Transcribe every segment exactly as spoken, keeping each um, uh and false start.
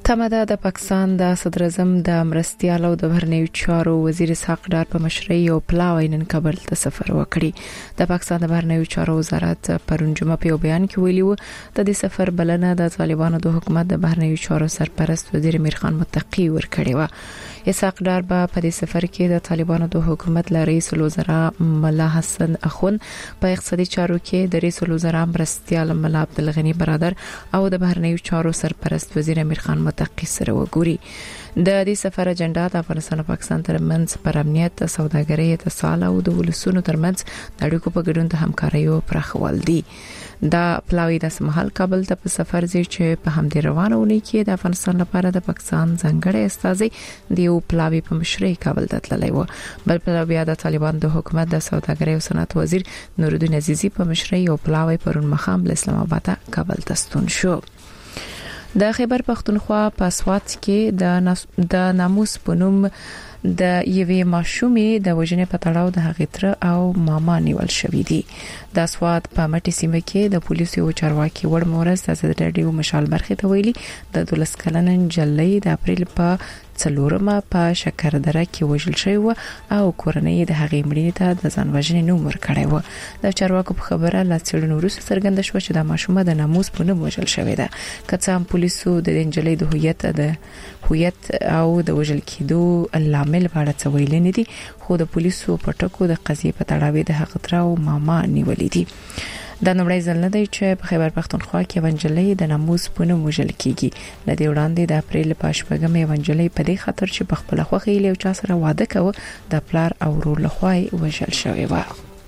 تمه ده د پاکستان د صدر اعظم د مرستيال او د بهرنیو چارو وزیر اسحاق ډار په مشرۍ او پلاوی نن کابل ته سفر وکړي. د پاکستان د بهرنیو چارو وزارت پرون جمعه په بیان کې ویلي و د دې سفر بلنه د طالبانو د حکومت د بهرنیو چارو سرپرست وزیر امیر خان متقی ورکړی و. اسحاق ډار په دې سفر کې د طالبانو د حکومت ل رئیس الوزرا ملا حسن اخون په اقتصادي چارو کې د رئیس الوزرا مرستيال ملا عبدالغنی برادر او د بهرنیو چارو سرپرست وزیر امیر خان متقی سره وګوري. د دې سفر اجنډا د افغانستان او پاکستان ترمنځ پر امنیت، سوداګرۍ، اتصال او د ولسونو ترمنځ د اړیکو په ګډون د همکاریو پراخول دي. دا پلاوی د سمحال کابل ته په سفر ځي چې په همدې روانونه کې د افغانستان لپاره د پاکستان ځنګړی استازي د یو پلاوی په مشرۍ کابل ته تللی و. بل پلاوی بیا د طالبان د حکومت د سوداګرۍ او صنعت وزیر نورالدین عزیزی په مشرۍ او پلاوی پرون مخام له اسلام آباد کابل ته ستون شو. د خیبر پختونخوا په سوات کې د د ناموس پونوم د یوې ماشومې د وژنې په تړاو د هغې تر او ماما نیول شوې دي. د سوات په مټي سیمه کې د پولیسو چارواکي وړ مورز د زړډیو مشال برخه ته ویلي د دولس کلن جلۍ د اپریل په څلورمه په شکردره کې وژل شوی او کورنۍ د هغې مړینې ته د ځان وژنې نوم ورکړی و. د چارواکو په خبره لا څېړنو وروسته څرګنده شوه چې د ماشومه د ناموس په نوم وژل شوې ده. که څه هم پولیسو د جلۍ د هویت د هویت او د وژل کېدو لامل په اړه څه ویل نه دي، خو د پولیسو په ټکو د قضیې په تړاو د هغه تر او ماما نیولې دي. د نړۍ ځل نه دی چې په خیبر پختونخوا کې ونجلې د ناموس په نوم وژل کیږي. د دې وړاندې د اپریل په شپږمې ونجلې په دې خاطر چې په خپل خوخه له چا سره واده کوي د پلار او ورور لخوا وژل شوی و.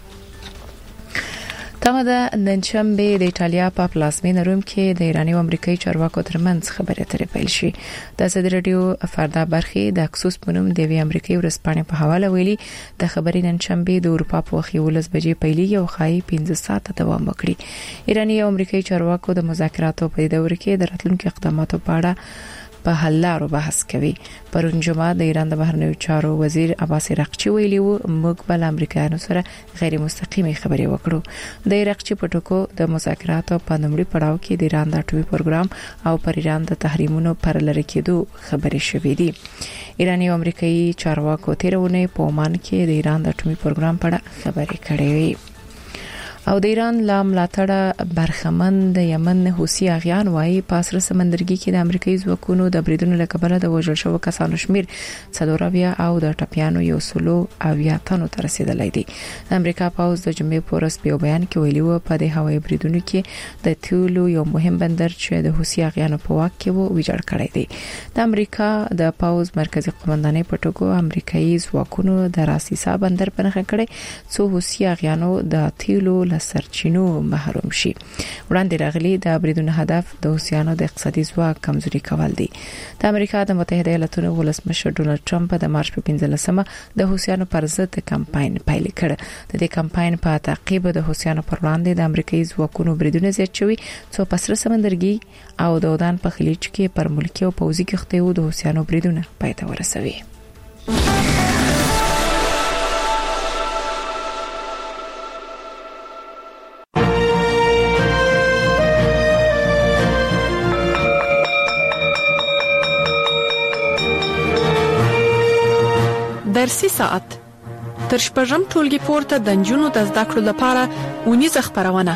تمه ده نن شنبه د ایټالیا په پلازمینه روم کې د ایراني او امریکایي چارواکو ترمنځ خبرې اترې پیل شي. د ازادي رادیو فردا برخه د اکسوس پونم د وی امریکایي ورسپانې په حواله ویلي د خبرې نن شنبه د اروپا په وخت ولس بجې پیلې او خای پنځه ساعته دوام وکړي. ایراني او امریکایي چارواکو د مذاکراتو په دور کې د راتلونکو اقداماتو په اړه په حل لارو بحث کوي. پرون جمعه د ایران د بهرنیو چارو وزیر عباس عراقچي ویلي و موږ بل امریکایانو سره غیر مستقیمه خبرې وکړو. د عراقچي په ټکو د مذاکراتو په نومړي پړاو کې د ایران د اټومي پروګرام او پر ایران د تحریمونو پر لری کېدو خبرې شوې دي. ایراني او امریکایي چارواکو تیرونه په عمان کې د ایران د اټومي پروګرام په اړه خبرې کړې وي. او د ایران لا ملاتړه برخمن د یمن حوثي اغیان وایي په سره سمندرګي کې د امریکایي ځواکونو د بریدونو لکبره د وژل شوو کسانو شمیر څلورویا او د ټپيانو یو سلو اویا تنو ته رسیدلی دی. د امریکا پوز د جمعې په ورځ په بیان کې ویلي و په د هوایي بریدونو کې د تیولو یو مهم بندر چې د حوثي اغیانو په واک کې وو ویجاړ کړی دی. د امریکا د پوز مرکزی قومندانۍ په ټکو امریکایي ځواکونو د راسیسا بندر په نخښه کړی څو حوثي اغیانو د تیولو سرچینو محروم شي. وړاندې راغلي د بریدونو هدف د حوثیانو د اقتصادي ځواک کمزوري کول دي. د امریکا د متحده ایالاتونو ولسمشر ډونالد ټرمپ د مارچ په پنځلسمه د حوثیانو پر ضد کمپاین پیل کړ. د دې کمپاین په تعقیب د حوثیانو پر وړاندې د امریکایي ځواکونو بریدونه زیات شوي څو په سره سمندرګي او د اودان په خلیج کې پر ملکی او پوځي کښتیو د حوثیانو بریدونه پای ته ورسوي. درسي ساعت تر شپږم ټولګي پورته د نجونو د زده کړو لپاره اونیزه خپرونه.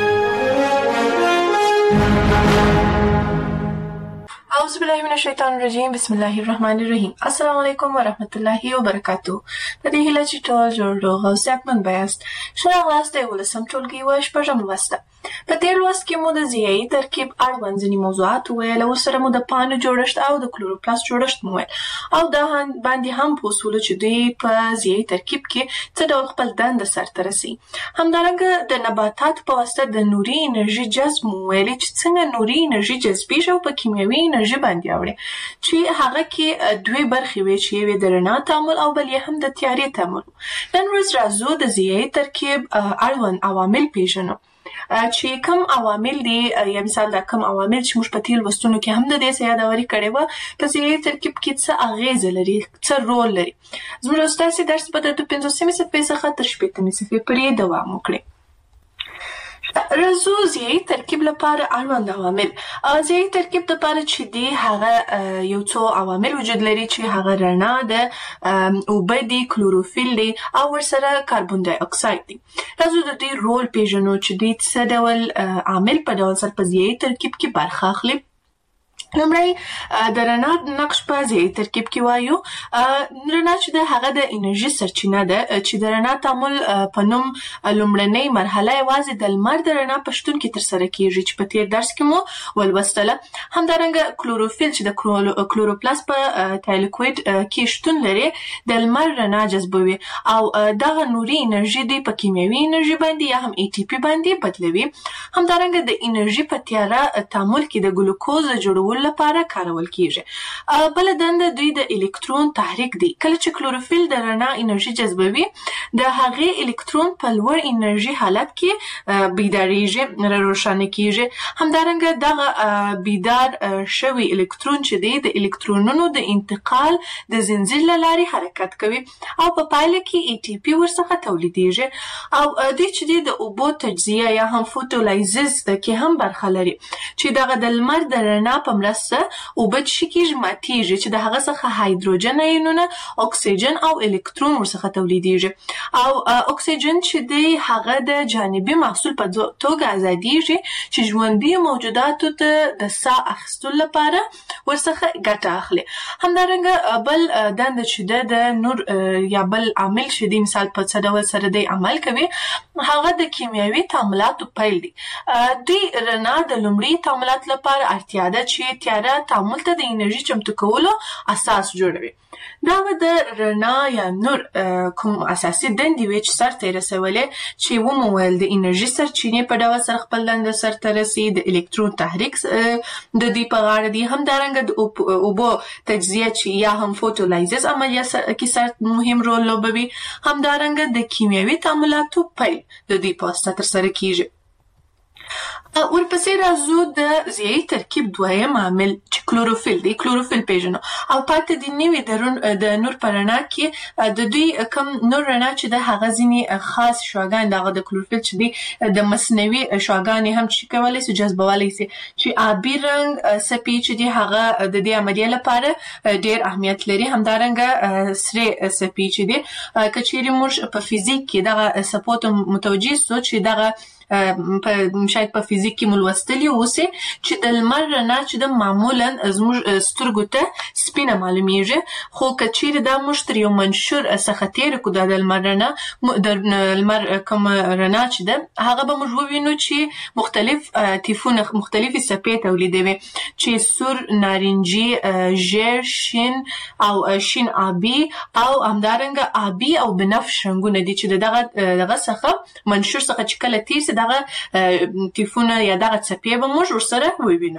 اعوذ بالله من الشیطان الرجیم، بسم الله الرحمن الرحیم. السلام علیکم و رحمت الله و برکاته. د دې هیله چې ټول جوړ روغ او صحتمند بیاست. ښه راغلاست د ولسم ټولګي و شپږم لوست. په دې لوست کې مو د ضیایي ترکیب اړوند ځینې موضوعات وویل او سره مو د پاڼو جوړښت او د کلوروپلاست جوړښت مو ویل او دا باندې هم پوه شولو چې دوی په ضیایي ترکیب کې څه ډول خپل دنده سرته رسوي. همدارنګه د نباتاتو په واسطه د نوري انرژي جذب مو ویلې چې څنګه نوري انرژي جذبیږي او په کیمیاوي انرژي باندې اوړي چې هغه کې دوی برخې وي چې یوې د رڼا تعامل او بل یې هم د تیارې تعامل. نن ورځ راځو د ضیایي ترکیب اړوند عوامل پیژنو چې کوم عوامل دي. یا مثال دا کوم عوامل چې موږ په تیر لوستونو کې هم د دې څه یادوري کړې وه په ضیایي ترکیب کې څه اغیزه لري، څه رول لري. زموږ ستاسې درس به د پنځوسمې صفحې څخه تر شپېتمې صفحې پورې دوام وکړي. رازو ضیایي ترکیب لپاره اړوند عوامل. ضیایي ترکیب لپاره چې دی هغه یو څو عوامل وجود لري چې هغه رڼا ده، اوبه دي، کلوروفیل دی او ورسره کاربن ډای اکساید دی. رازو د دې رول پیژنو چې دوی څه ډول عامل په ډول سره په ضیایي ترکیب کې برخه اخلي. لومړی د رڼا نقش په ضیایي ترکیب کې وایو. رڼا چې ده هغه د انرژي سرچینه ده چې د رڼا تعامل په نوم لومړنۍ مرحله یوازې د لمر د رڼا په شتون کې ترسره کیږي چې په تیر درس کې مو ولوستله. همدارنګه کلوروفیل چې د کلوروپلاست په تایلکوید کې شتون لري د لمر رڼا جذبوي او دغه نوري انرژي دی په کیمیاوي انرژي باندې یا هم ای ټي پی باندې بدلوي. همدارنګه د انرژي په تیاره تعامل کې د ګلوکوز جوړولو لپاره کارول کیږي. بل دنده دوی د الکترون تحریک دی. کله چې کلوروفیل د رڼا انرژي جذبوي د هغې الکترون په لوړ انرژي حالت کې بیداریږي، روښانه کیږي. همدارنګه دغه بیدار شوی الکترون چې دی د الکترونونو د انتقال د زنجیر له لارې حرکت کوي او په پایله کې ای ټي پی ورڅخه تولیدیږي. او دوی چې دی د اوبو تجزیه یا هم فوټولایزز کې هم برخه لري چې دغه د لمر د رڼا په مرسته اوبه چې کیږي ماتیږي چې د هغه څخه هایدروجن ایونونه، اکسیجن او الکترون ورڅخه تولیدیږي. او اکسیجن چې دی هغه د جانبي محصول په توګه ازادیږي چې ژوندي موجوداتو ته د ساه اخیستلو لپاره ورڅخه ګټه اخلي. همدارنګه بل دنده چې د نور یا بل عامل چې دی مثال په څه ډول سره دی عمل کوي هغه د کیمیاوي تعاملاتو پیل دی. دوی رڼا د لومړي تعاملات لپاره اړتیا ده چې تیاره تعامل ته د انرژي چمتو کولو اساس جوړوي. دا به د رڼا یا نور کوم اساسي دندې وي چې سرته یې رسولې چې ومو ویل د انرژي سرچینې په ډول سره خپل دنده سرته رسي، د الکترون تحریک د دوی په غاړه دی. همدارنګه د اوبو تجزیه چې یا هم فوټولایزز عملیه کې سر مهم رول لوبوي. همدارنګه د کیمیاوي تعاملاتو پیل د دوی په واسطه ترسره کیږي. ورپسې راځو د ضیایي ترکیب دویم عامل چې کلوروفیل دی. کلوروفیل پیژنو او پاتې د نوي د نور په رڼا کې د دوی کم نور رڼا چې د هغه ځینې خاص شعاګان دغه د کلوروفیل چې دی د مصنوعي شعاګانې هم چې کولی سي جذبولی سي چې آبي رنګ سپي چې دی هغه د دې عملیې لپاره ډیر اهمیت لري. همدارنګه سرې سپي چې دی که چیرې موږ په فزیک کې دغه څپو ته متوجه سو چې دغه په شاید په فزیک کې ملوستلی اوسه چې د لمر رڼا چې د معمولا زموږ سترګو ته سپینه معلومیږي، خو کچیر دا موږ تر یو منشور څخه تیر کو د لمر رڼا د لمر کوم رڼا چې ده هغه به موږ ووینو چې مختلف تیفونه مختلفي څپې تولیدوي چې سور، نارنجي، ژیړ، شین او شین آبي او همدارنګه آبي او بنفش رنګونه دي چې دغه دغه څخه منشور څخه چې کله تیر دغه تیفونه یا دغه څپې به موږ ورسره ووینو.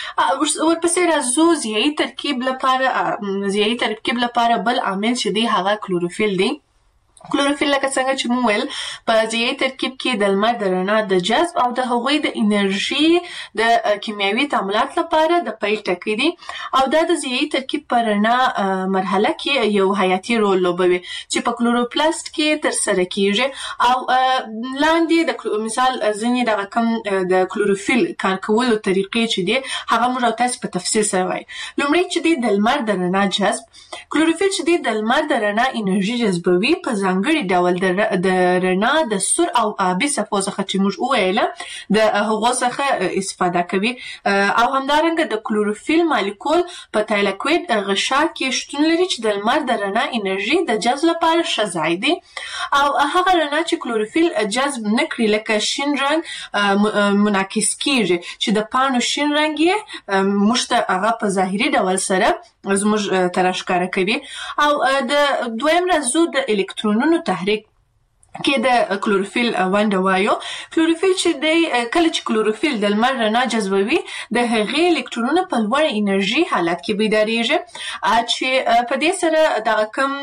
ورپسې راځو ضیایي ترکیب لپاره ضیایي ترکیب لپاره بل عامل چې دی هغه کلوروفیل دی. کلوروفیل لکه څنګه چې مو ویل په ضیایي ترکیب کې د لمر د رڼا د جذب او د هغوی د انرژي د کیمیاوي تعاملات لپاره د پیل ټکی دی او دا د ضیایي ترکیب په رڼا مرحله کې یو حیاتي رول لوبوي چې په کلوروپلاست کې ترسره کیږي. او لاندې د مثال ځینې دغه کم د کلوروفیل کار کولو طریقې چې دی هغه موږ تاسو په تفصیل سره وایو. لومړی چې دی د لمر د رڼا جذب. کلوروفیل چې دی د لمر د رڼا انرژي جذبوي په ځانګړي ډول د رڼا د سور او آبي څپو څخه چې موږ وویله د هغو څخه استفاده کوي. او همدارنګه د کلوروفیل مالیکول په تایلکوید غشا کې شتون لري چې د لمر د رڼا انرژي د جذب لپاره ښه ځای دی. او هغه رڼا چې کلوروفیل جذب نه کړي لکه شین رنګ منعکس کیږي چې د پاڼو شین رنګ یې موږ ته هغه په ظاهري ډول سره زموږ ته راښکاره کوي. او د دویم راځو د الکترونونو تحریک کې د کلوروفیل ونډه وایو. کلوروفیل چې دی کله چې کلوروفیل د لمر رڼا جذبوي د هغې الکترونونه په لوړ انرژي حالت کې بیداریږي چې په دې سره دغه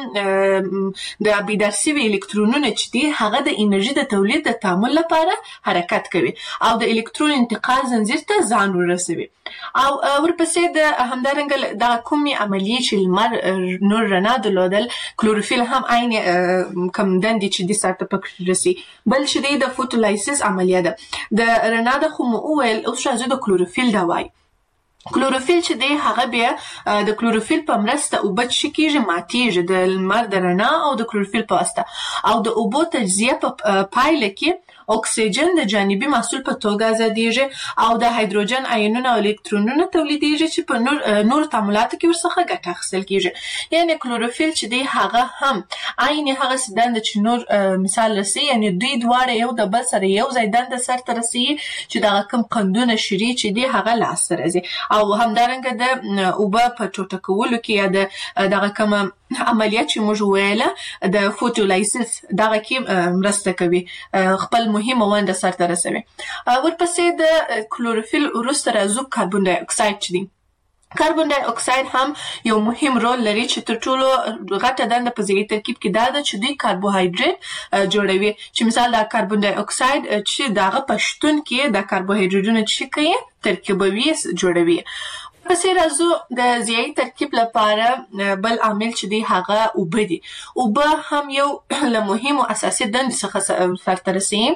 کم د بیدار شوي الکترونونه چې دي هغه د انرژي د تولید د تعامل لپاره حرکت کوي او د الکترون انتقال زنجیر ته ځان ورسوي. او ورپسې د همدارنګه دغه کومې عملیې چې لمر نور رڼا درلودل کلوروفیل هم عین کم دندې چې دي سرته پکې رسي. بل چې د فوټولایسیس عملیه ده د رڼا د خو مو وویل اوس راځو د کلوروفیل دا وایي. کلوروفیل چې دی هغه بیا د کلوروفیل په مرسته اوبه چې کېږي ماتېږي د لمر د رڼا او د کلوروفیل په واسطه او د اوبو تجزیه په پایله کې اکسیجن د جانبي محصول په توګه ازادېږي او د هایدروجن آیونونه او الکترونونه تولیدېږي چې په نور نور تعاملاتو کې ورڅخه ګټه اخیستل کېږي. یعنې کلوروفیل چې دی هغه هم عین هغسې دنده چې نور مثال رسي، یعنې دوی دواړه یو د بل سره یو ځای دنده سرته رسوي چې دغه کوم قندونه شري چې دی هغه لاسته راځي او همدارنګه د اوبه په ټوټه کولو کې یا د دغه کومه عملیات چې موږ ویله د فوټولایسیس دغه کې مرسته کوي، خپل مهمه ونډه سرته رسوي. ورپسې د کلوروفیل وروسته راځو کاربن ډای اکساید چې دی. کاربن ډای اکساید هم یو مهم رول لري چې تر ټولو غټه دنده په ضیعي ترکیب کې دا ده چې دوی کاربوهایډریټ جوړوي، چې مثال د کاربن ډای اکساید چې دغه په شتون کې د کاربوهایډریټونو چې کوي ترکیبوي جوړوي. پسې راځو د ضیعي ترکیب لپاره بل عامل چې دی هغه اوبه دي. اوبه هم یو له مهمو اساسي دندې څخه سرته رسوي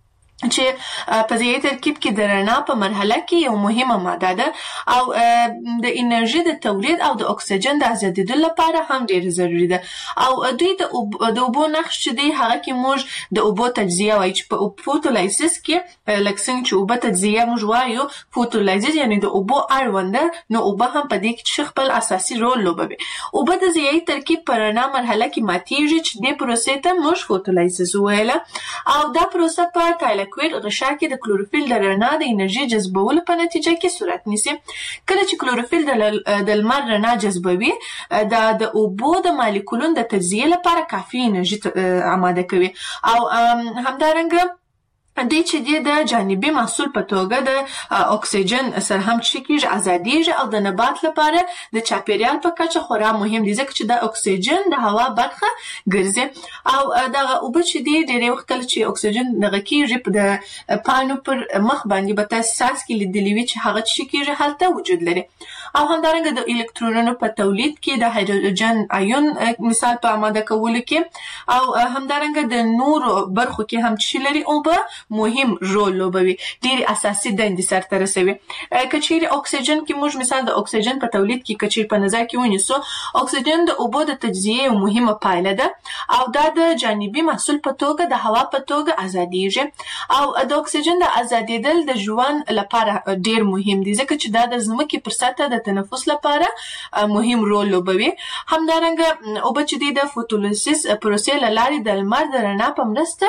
چې په ضیعي ترکیب کې د رڼا په مرحله کې یو مهمه ماده ده او د انرژي د تولید او د اکسیجن د ازادېدو لپاره هم ډېر ضروري ده. او دوی د اوبو نقش چې دی هغه کې موږ د اوبو تجزیه وایي چې په فوټولایسیس کې لکه څنګه چې اوبه تجزیه موږ وایو فوټولایسیس یعنې د اوبو اړونده، نو اوبه هم په دې کې چې خپل اساسي رول لوبوي. اوبه د ضیعي ترکیب په رڼا مرحله کې ماتېږي چې دې پروسې ته موږ فوټولایسیس ویله او دا پروسه په تایله کویر غشا کې د کلوروفیل د رڼا د انرژي جذبولو په نتیجه کې صورت نیسي. کله چې کلوروفیل د لمر رڼا جذبوي دا د اوبو د مالیکولونو د تجزیې لپاره کافي انرژي آماده کوي او همدارنګه دوی چې دی د جانبي محصول په توګه د اکسیجن سره هم چې کېږي ازادېږي او د نبات لپاره د چاپیریال په کچه خورا مهم دي ځکه چې د اکسیجن د هوا برخه ګرځي او دغه اوبه چې دی ډېری وخت کله چې اکسیجن دغه کېږي په د پاڼو پر مخ باندې به تاسو ساس کې لیدلي وي چې هغه چې کېږي هلته وجود لري او همدارنګه د الکترونونو په تولید کې د هایدروجن آیون مثال په آماده کولو کې او همدارنګه د نورو برخو کې هم چې لري اوبه مهم رول لوبوي، ډېرې اساسي دندې سرته رسوي. که چیرې اکسیجن کې موږ مثال د اکسیجن په تولید کې که چیرې په نظر کې ونیسو، اکسیجن د اوبو د تجزیې یو مهمه پایله ده او دا د جانبي محصول په توګه د هوا په توګه ازادېږي او د اکسیجن د ازادېدل د ژوند لپاره ډېر مهم دي ځکه چې دا د ځمکې پر سطحه د تنفس لپاره مهم رول لوبوي. همدارنګه اوبه چې دی د فوټولایسیس پروسې له لارې د لمر د رڼا په مرسته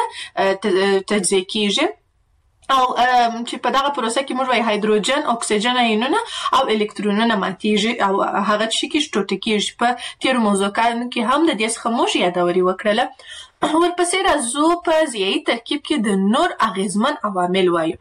تجزیه کېږي او چې په دغه پروسه کې موږ وایي هایدروجن، اکسیجن آیونونه او الکترونونه ماتېږي او هغه چې کېږي ټوټه کېږي. په تېرو موضوعاتو کې هم د دې څخه موږ یادوري وکړله. ورپسې راځو په ضیعي ترکیب کې د نور اغیزمن عوامل وایو.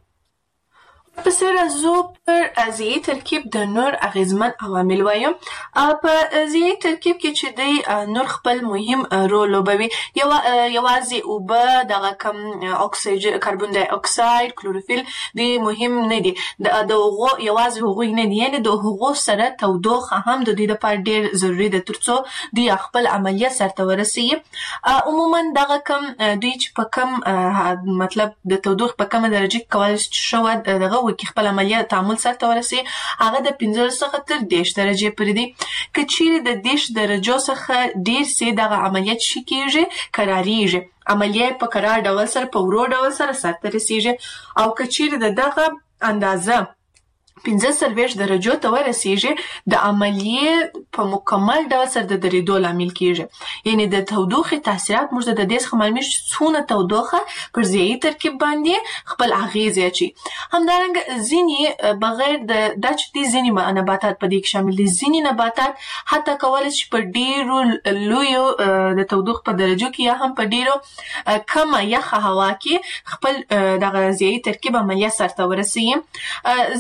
پسې راځو پر ضیعي ترکیب د نور اغیزمن عوامل وایو. په ضیعي ترکیب کې چې دی نور خپل مهم رول لوبوي. یوازې اوبه دغه کم اکسیجن، کاربن ډای اکساید، کلوروفیل دوی مهم نه دي، د هغو یوازې هغوی نه دي، یعنې د هغو سره تودوخه هم د دوی لپاره ډېر ضروري ده تر څو دوی خپل عملیه سرته ورسوي. عموما دغه کم دوی چې په کم مطلب د تودوخې په کمه درجه کې کولی شي شوه دغه وکړي خپل عملیه تعامل سرته ورسوي، هغه د پنځلس څخه تر دېرش درجې پورې دي. که چیرې د دېرش درجو څخه ډېر سي دغه عملیات چې کېږي کرارېږي، عملیه په کرار ډول سره په ورو ډول سره سرته رسېږي او که چیرې د دغه اندازه پنځه څلوېښت درجو ته ورسېږي د عملیې په مکمل ډول سره د درېدو لامل کېږي. یعنې د تودوخې تاثیرات موږ ته د دې څخه معلومېږي چې څونه تودوخه پر ضیعي ترکیب باندې خپل اغېزې اچوي. همدارنګه ځینې بغیر د دا چې دي ځینې نباتات په دې کې شامل دي، ځینې نباتات حتی کولی شي په ډېرو لویو د تودوخې په درجو کې یا هم په ډېرو کمه یخه هوا کې خپل دغه ضیعي ترکیب عملیه سرته ورسوي. ځینې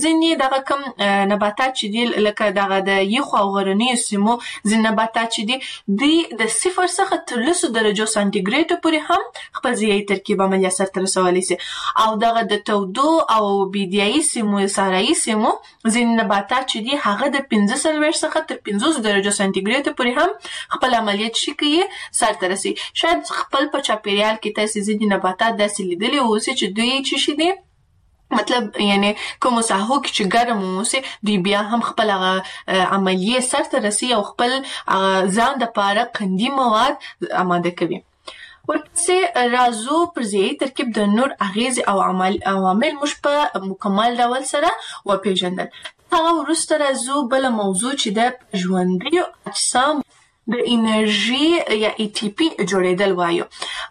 دغه کم نباتات چې دي لکه دغه د یخو او غرنیو سیمو ځینې نباتات چې دي دوی د صفر څخه تر لسو درجو سانتیګریډو پورې هم خپل ځیږي ترکیب عملیه سرته رسولی سي او دغه د تودو او بیدیایي سیمو صحرایي سیمو ځینې نباتات چې دي هغه د پنځه څلوېښت څخه تر پنځوس درجو سانتیګریډو پورې هم خپل عملیات شي کوي سرته رسي. شاید خپل په چاپیریال کې تاسو ځینې نباتات داسې لیدلي اوسئ چې دوی چې شي دي مطلب یعنی کوم ساحو کې چې ګرم اوسي دوی بیا هم خپل عملیه سرته رسي او خپل ځان د پاره قندي مواد آماده کوي. ورپسې راځو پر ځیږي ترکیب د نور اغیز او عمل عوامل موږ په مکمل ډول سره وپېژندل. هغه وروسته راځو بل موضوع چې د ژوندیو اجسام د انرژي یا ای ټي پی جوړېدل وایو.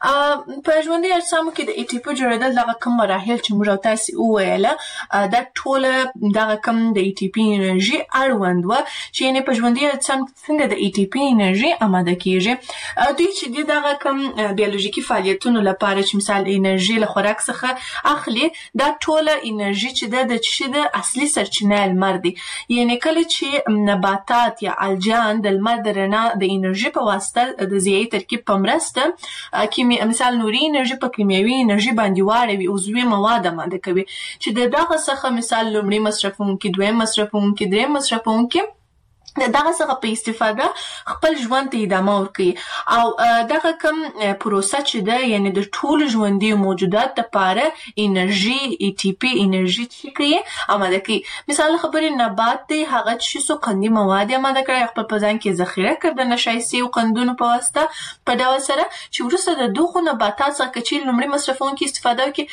په ژوندي اجسامو کې د ای ټي پی جوړېدل دغه کوم مراحل چې موږ تاسو وویله دا ټوله دغه کوم د ای ټي پی انرژي اړوند و چې یعنې په ژوندي اجسام څنګه د ای ټي پی انرژي آماده کیږي. دوی چې دغه کوم بیولوژیکي فعالیتونو لپاره چې مثال انرژي له خوراک څخه اخلي دا ټوله انرژي چې د چې د اصلي سرچینه لمر دی. یعنې کله چې نباتات یا الجان د لمر د رڼا د انرژي په واسطه د ځیږي ترکیب په مرسته کیمیا مثال نوري انرژي په کیمیاوي انرژي باندې واړوي او عضوي مواد آماده کوي چې دغه څخه مثال لومړی مصرفونکي دویم مصرفونکي دریم مصرفونکي دغه څخه په استفاده خپل ژوند ته ادامه ورکوي او دغه کوم پروسه چې ده یعنی د ټول ژوندي موجودات لپاره انرژي ای ټي پی انرژي چې کوي آماده کوي. مثال خبرې نبات دی هغه چې څو قندي مواد آماده کوي خپل په ځان کې ذخیره کړي د نشایستي او قندونو په واسطه په ډول سره چې وروسته د دغو نباتات څخه چې لومړی مصرفونکي استفاده وکړي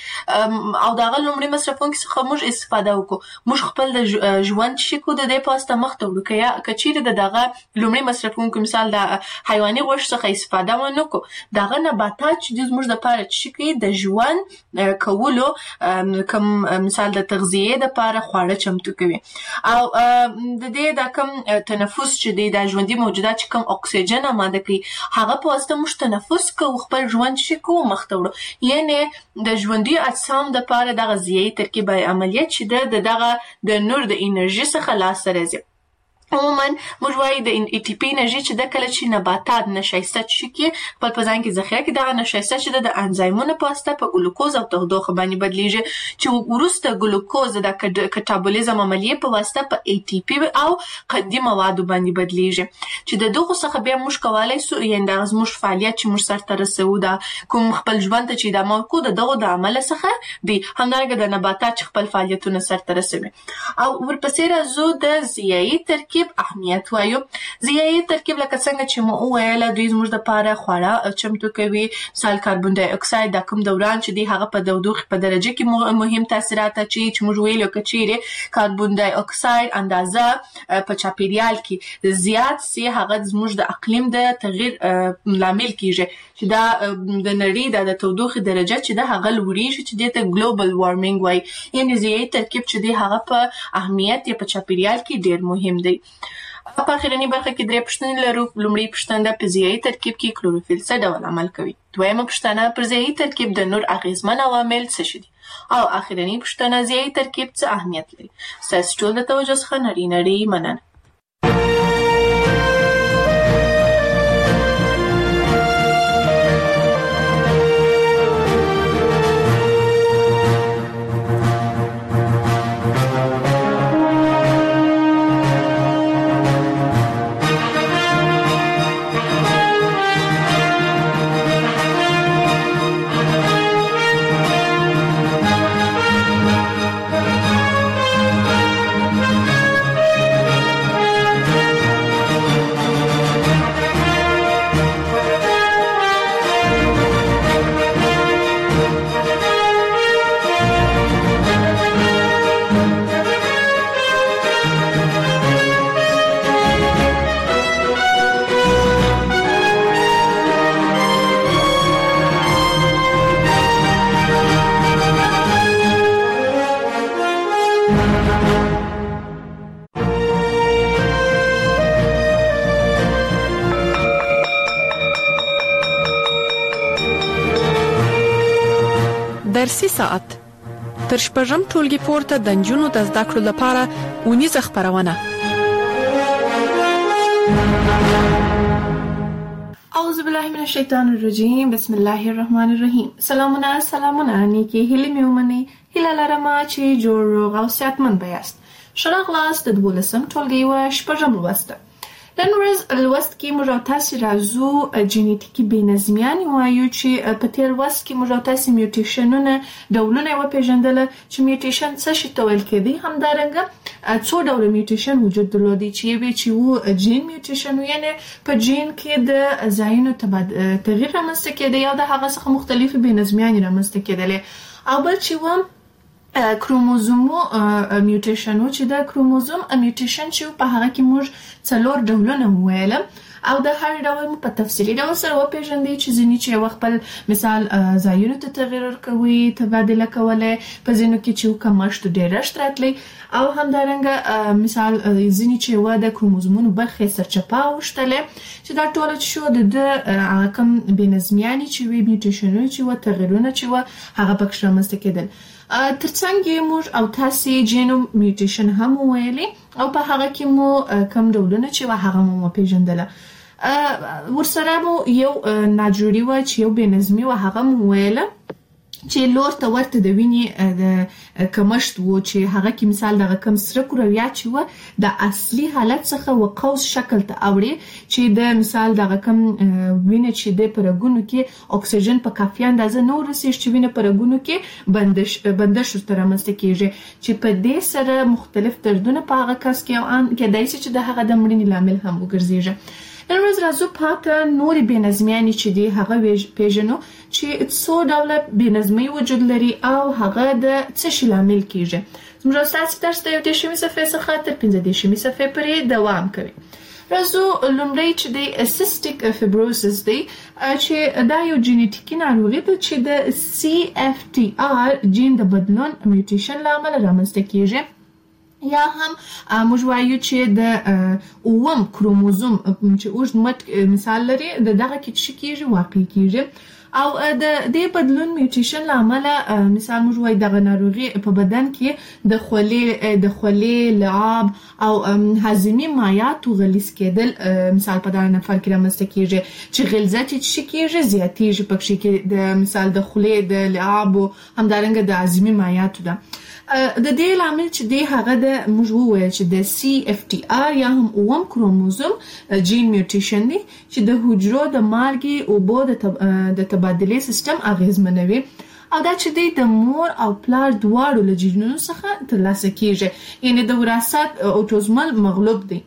او دغه لومړی مصرفونکي څخه موږ استفاده وکړو موږ خپل د ژوند چې کو د دې په واسطه مخ ته وړو چیرې دغه لومړی مصرفونکو مثال د حیواني غوښې څخه استفاده ونه کړو دغه نباتات چې زموږ لپاره چې کوي د ژوند کولو کوم مثال د تغذیه لپاره خواړه چمتو کوي او د دې د کوم تنفس چې د ژوندي موجودات چې کوم اکسیجن آماده کوي هغه په واسطه موږ تنفس کوو خپل ژوند چې کوو مخ ته وړو. یعنی د ژوندي اجسام لپاره دغه ځیږي ترکیب عملیات چې دغه د نور د انرژي څخه لاسته راځي. عموما موږ وایو د ای ټي پی انرژي چې د کله چې نباتات نشایسته چې کې خپل په ځان کې ذخیره کې دغه نشایسته چې د انزایمونو په واسطه په ګلوکوز او تودوخه باندې بدلیږي چې وروسته ګلوکوز د کټابولیزم عملیې په واسطه په ای ټي پی او قندي موادو باندې بدلیږي چې د دغه څخه بیا موږ کولای سو یعنی د زموږ فعالیت چې موږ سرته رسوو دا کوم خپل ژوند ته چې د مارکو د دغه د عمل څخه دی همدارنګه د نباتات چې خپل فعالیتونه سرته رسوي. او ورپسې راځو د ځیږي ترکیب اهمیت وایو. ځیږي ترکیب لکه څنګه چې مو وویل دوی زموږ لپاره خواړه چمتو کوي مثال کاربن ډای اکساید د کوم دوران چې دی هغه په تودوخه په درجه کې مهم تاثیرات اچي چې موږ ویلو کچېره کاربن ډای اکساید اندازه په چاپیریال کې زیات سي هغه زموږ د اقلیم د تغییر لامل کیږي چې دا د نړۍ د تودوخه درجه چې د هغه لوړیږي چې د ګلوبل وارمینګ وای. یعنی ځیږي ترکیب چې دی هغه په اهمیت په چاپیریال کې ډیر مهم دی. په اخرنی برخه کې درې پوښتنې لرو. لومړی پوښتنه په ځیږي ترکیب کې کلوروفیل څه ډول عمل کوي. دویمه پوښتنه پر ځیږي ترکیب د نور اغیزمن عوامل څه دي او اخرنی پوښتنه ځیږي ترکیب څه اهمیت لري. تاسو ټول د توجه څخه نړۍ نړۍ مننه. درسي ساعت تر شپږم ټولګي پورته د نجونو د زده کړو لپاره اونیزه خپرونه. اعوذ بالله من الشیطان الرجیم. بسم الله الرحمن الرحیم. سلامونه سلامونه نیکی هیله مې ومني. هیله لرم چې جوړ روغ او صحتمند بیاست. ښه راغلاست د دولسم ټولګي و شپږم لوست. نن ورځ لوست کې موږ تاسو راځو جینیټیکي بېنظمیان وایو چې په تیر لوست کې موږ تاسو میوټیشنونه ډولونه وپېژندل چې میوټیشن څه شي ته ویل کېږي. همدارنګه څو ډول میوټیشن وجود درلودي چې یو چې وو جین میوټیشن یعنی په جین کې د ځایونو تغییر رامنځته کېده یا د هغه څخه مختلفې بېنظمیان رامنځته کېدلې، او بل چې و کروموزومو میوټیشن و چې د کروموزوم میوټیشن چې په هغه کې موږ څلور ډولونه وویل او د هر ډول په تفصیلي ډول سره وپېژندې چې ځینې چې مثال مثال ځایونو ته تغییر ورکوي، تبادله کولی، په ځینو کې چې کمښت ډېرښت راتلی، او همدارنګه مثال ځینې چې و د کروموزومونو برخې سرچپه اوښتلې چې دا ټوله چې شو د ده کوم بېنظمیانې چې وي میوټیشنونه چې و تغییرونه چې و هغه پکې رامنځته کېدل. ترڅنګ یې موږ او تاسې جینو میوټیشن هم وویلې او په هغه کې مو کم ډولونه چې و هغه مو وپېژندله. ورسره مو یو ناجوړي وه چې یو بېنظمي وه هغه مو وویله چې لور ته ورته د وینې د کمښت و چې هغه کې مثال دغه کم سره کرویات چې و د اصلي حالت څخه و قوس شکل ته اوړي چې د مثال دغه کم وینه چې د په رګونو کې اکسیجن په کافي اندازه نه ورسېږي چې وینه په رګونو کې بندش بندش ورته رامنځته کېږي چې په دې سره مختلف دردونه په هغه کس کې ان کېدای شي چې د هغه د مړینې لامل هم وګرځېږي. نن ورځ راځو پاته نورې بېنظمیانې چې دي هغه پېژنو چې څو ډوله بېنظمۍ وجود لري او هغه د څه شي لامل کېږي. زموږ ستاسې درس د یو دېرشمې صفحې څخه تر پنځه دېرشمې صفحې پورې دوام کوي. راځو لومړی چې دی سیسټیک فیبروسس دی چې دا یو جینیټیکي ناروغي ده چې د سی اف ټي آر جین د بدلون میوټیشن له امله رامنځته کېږي، یا هم موږ وایو چې د اووم کروموزوم چې اوږد مټ مثال لري د دغه کې څه کېږي واقع کېږي، او د دې بدلون میوټیشن له امله مثال موږ وایو دغه ناروغي په بدن کې د خولې د خولې لعاب او هاضمي مایعاتو غلیظ کېدل مثال په دغه نفر کې رامنځته کېږي چې غلظت یې څه کېږي زیاتېږي پکې کې د مثال د خولې د لعابو همدارنګه د هاضمي مایعاتو ده. د دې لامل چې دی هغه د موږ وویل چې د سی اف ټي آر یا هم اووم کروموزوم جین میوټیشن دی چې د حجرو د مالګې اوبو د تبادلې سیستم اغېزمنوي او دا چې دی د مور او پلار دواړو له جینونو څخه ترلاسه کېږي، یعنې د وراثت اوټوزمل مغلوب دی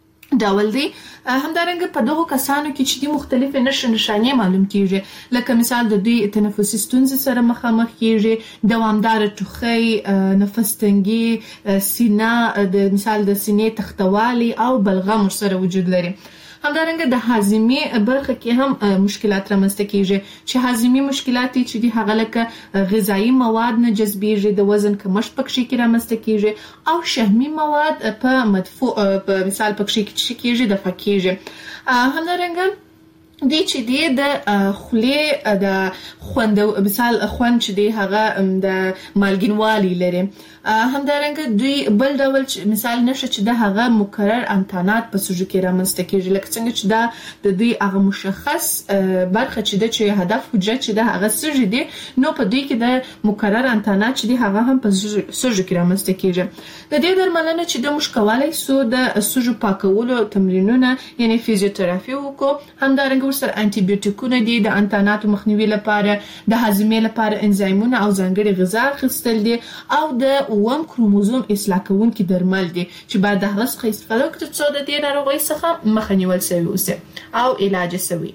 ډول دی. همدارنګه په دغو کسانو کې چې د مختلفې نښې نښانې معلوم کېږي، لکه مثال د دوی تنفسي ستونزې سره مخامخ کېږي، دوامداره ټوخی، نفس تنګي، سینه د مثال د سینې تختوالی او بلغم ورسره وجود لري. همدارنګه د هاضمې برخه کې هم مشکلات رامنځته کېږي چې هاضمي مشکلات چې دي هغه لکه غذایي مواد نه جذبېږي، د وزن کمښت پکې کې رامنځته کېږي او شحمي مواد په مدفوع په مثال پکې کې کېږي دفع کېږي. همدارنګه دی چې دی د خولې د خوند مثال خوند چې دی هغه د مالګینوالي لري. همدارنګه دوی بل ډول مثال نشه چې د هغه مکرر انتانات په سوژو کې رامنځته کېږي، لکه څنګه چې دا د دوی هغه مشخص برخه چې د چې هدف حجره چې د هغه سوژې دی نو په دوی کې د مکرر انتانات چې دی هغه هم په سوژو کې رامنځته کېږي. د دې درملنه چې د موږ کولای سو د سوژو پاکولو تمرینونه یعنی فزیوتراپي وکړو، همدارنګه ورسره انټي بیوټیکونه دي د انتاناتو مخنیوي لپاره، د هاضمې لپاره انزایمونه او ځانګړي غذا اخیستل دي، او د اووم کروموزوم اصلاح کوونکي درمل دي چې باید د هغه څخه استفاده وکړو څو د دې ناروغۍ څخه مخه نیول سوی اوسي او علاج سوی.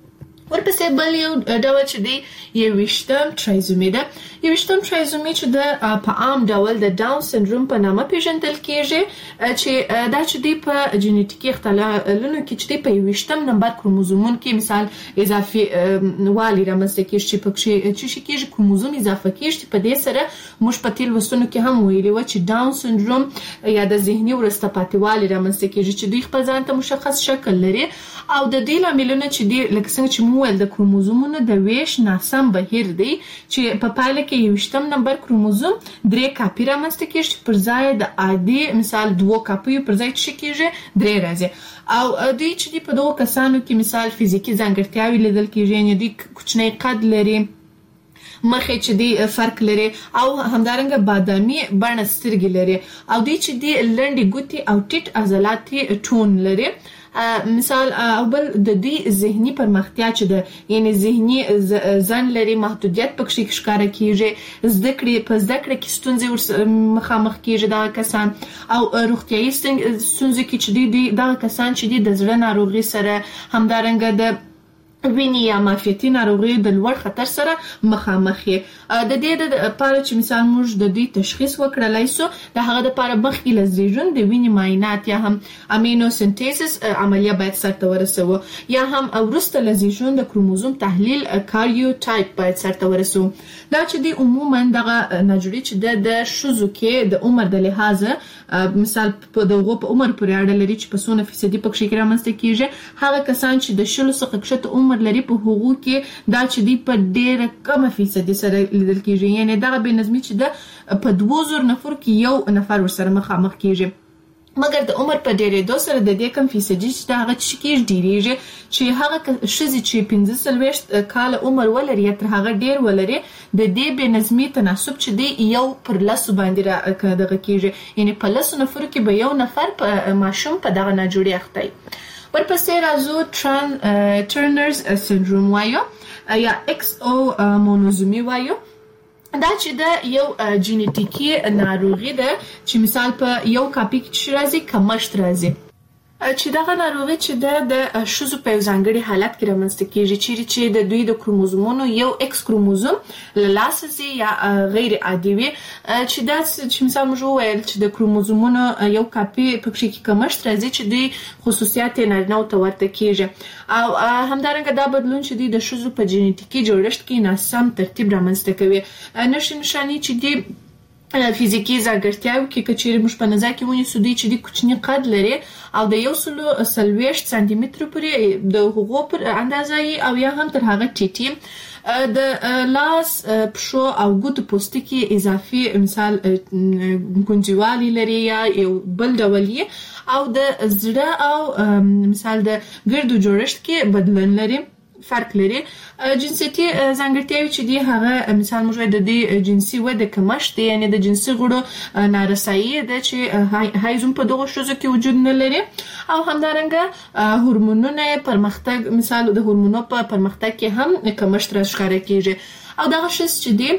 ورپسې بل یو ډول چې دی یوویشتم ټرایزومي ده. یوویشتم ټرایزومي چې د په عام ډول د ډاون سندروم په نامه پیژندل کېږي چې دا چې دی په جینیټیکي اختلالونو کې چې دی په یوویشتم نمبر کروموزومون کې مثال اضافي والی رامنځته کېږي چې پکې چې شي کېږي کروموزوم اضافه کېږي. په دې سره موږ په تیر لوستونو کې هم ویلي و چې ډاون سندروم یا د ذهني وروسته پاتې والی رامنځته کېږي چې دوی خپل ځان ته مشخص شکل لري او د دې لاملونه چې دی لکه څنګه چې موږ مو ول د کروموزومونو د ویش ناسم بهیر دی چې په پایله کې یوشتم نمبر کروموزوم درې کاپی رامنځته کیږي پر ځای د عادي مثال دوه کاپیو پر ځای چې کیږي درې راځي او دوی چې په دغه کسانو کې مثال فزیکی ځانګړتیاوې لیدل کیږي یعنی دوی کوچنی قد لري مخې چې دی فرق لري او همدارنګه بادامي بڼه سترګې لري او دوی چې دی لنډې ګوتې او ټیټ عضلاتي ټون لري مثال او بل د دې ذهني پرمختیا چې د یعنی ذهني ځان لري محدودیت پکې ښکارا کیږي زده کړې په زده کړې کې ستونزې مخامخ کیږي دا کسان او روغتیايي ستونزې کې چې دی دا کسان چې دی د زړه ناروغي سره همدارنګه د ویني یا معافیتي ناروغي د لوړ خطر سره مخامخ دي د دې د لپاره چې مثال موږ د دې تشخیص وکړلای سو د هغه د لپاره مخکې لزیجون د ویني معاینات یا هم امینو سنتیسس عملیه باید سرته ورسوي یا هم ورسته لزیجون د کروموزوم تحلیل کاریوټایپ باید سرته ورسوي دا چې دی عموما دغه نجوري چې د شوزو کې د عمر د لحاظه مثال په دغه په عمر پورې اړه لري چې په څونه فیصدي پکې رامنځته کیږي هغه کسان چې د شلو څخه کښته عمر لري په هغو کې دا چې دی په ډېره کمه فیصدي سره لیدل کیږي یعنی دغه بې نظمي چې د په دوه زره نفر کې یو نفر ورسره مخامخ کیږي مګر د عمر په ډېرېدو سره د دې کم فیصدي چې د هغه چې کېږي ډېرېږي چې هغه ښځې چې پنځه څلوېښت کاله عمر ولري یا تر هغه ډېر ولري د دې بې نظمي تناسب چې دی یو پر لسو باندې دغه کېږي یعنی په لسو نفرو کې به یو نفر په ماشوم په دغه ناجوړي اخته وي ورپسې راځو تران ټرنرز سندروم وایو یا ایکس او مونوزومي وایو دا چې د یو جینیټیکي ناروغي ده چې مثال په یو کاپي کې راځي کمښت راځي چې دغه ناروغي چې د د شوزو په ځانګړي حالت کې رامنځته کیږي چې د دوی د کروموزومونو یو ایکس کروموزوم له لاسه سي یا غیر عادي وي چې دا چې مثال موږ وایل چې د کروموزومونو یو کاپي په کې کمښت راځي چې دوی خصوصیات نارینه او ورته کیږي او همدارنګه دا بدلون چې دوی د شوزو په جینیټیکي جوړښت کې ناسم ترتیب رامنځته کوي نشي نشانی چې دی فزیکی ځانګړتیاوې کې کچېرې موږ په نظر کې ونیسو دوی چې د کوچني قد لري او د یو سلو څلوېښت سانتي مترو پورې د هغو پر اندازه او یا هم تر هغه ټیټي د لاس پښو او ګوتو پوستکي اضافي مثال ګونځوالي لري یا یو بل ډول او د زړه او مثال د ګردو جوړښت کې بدلون لري فرق لري جنسيتي ځانګړتیاوې چې دی هغه مثال موږ د دې جنسي وده کمښت دی یعنی د جنسي غړو نارسایي ده چې هایزم په دغه شوزو کې وجود نه لري او همدارنګه هورمونونه پرمختګ مثال د هورمونونو په پرمختګ کې هم کمښت راښکاره کیږي او دغه شس چې دی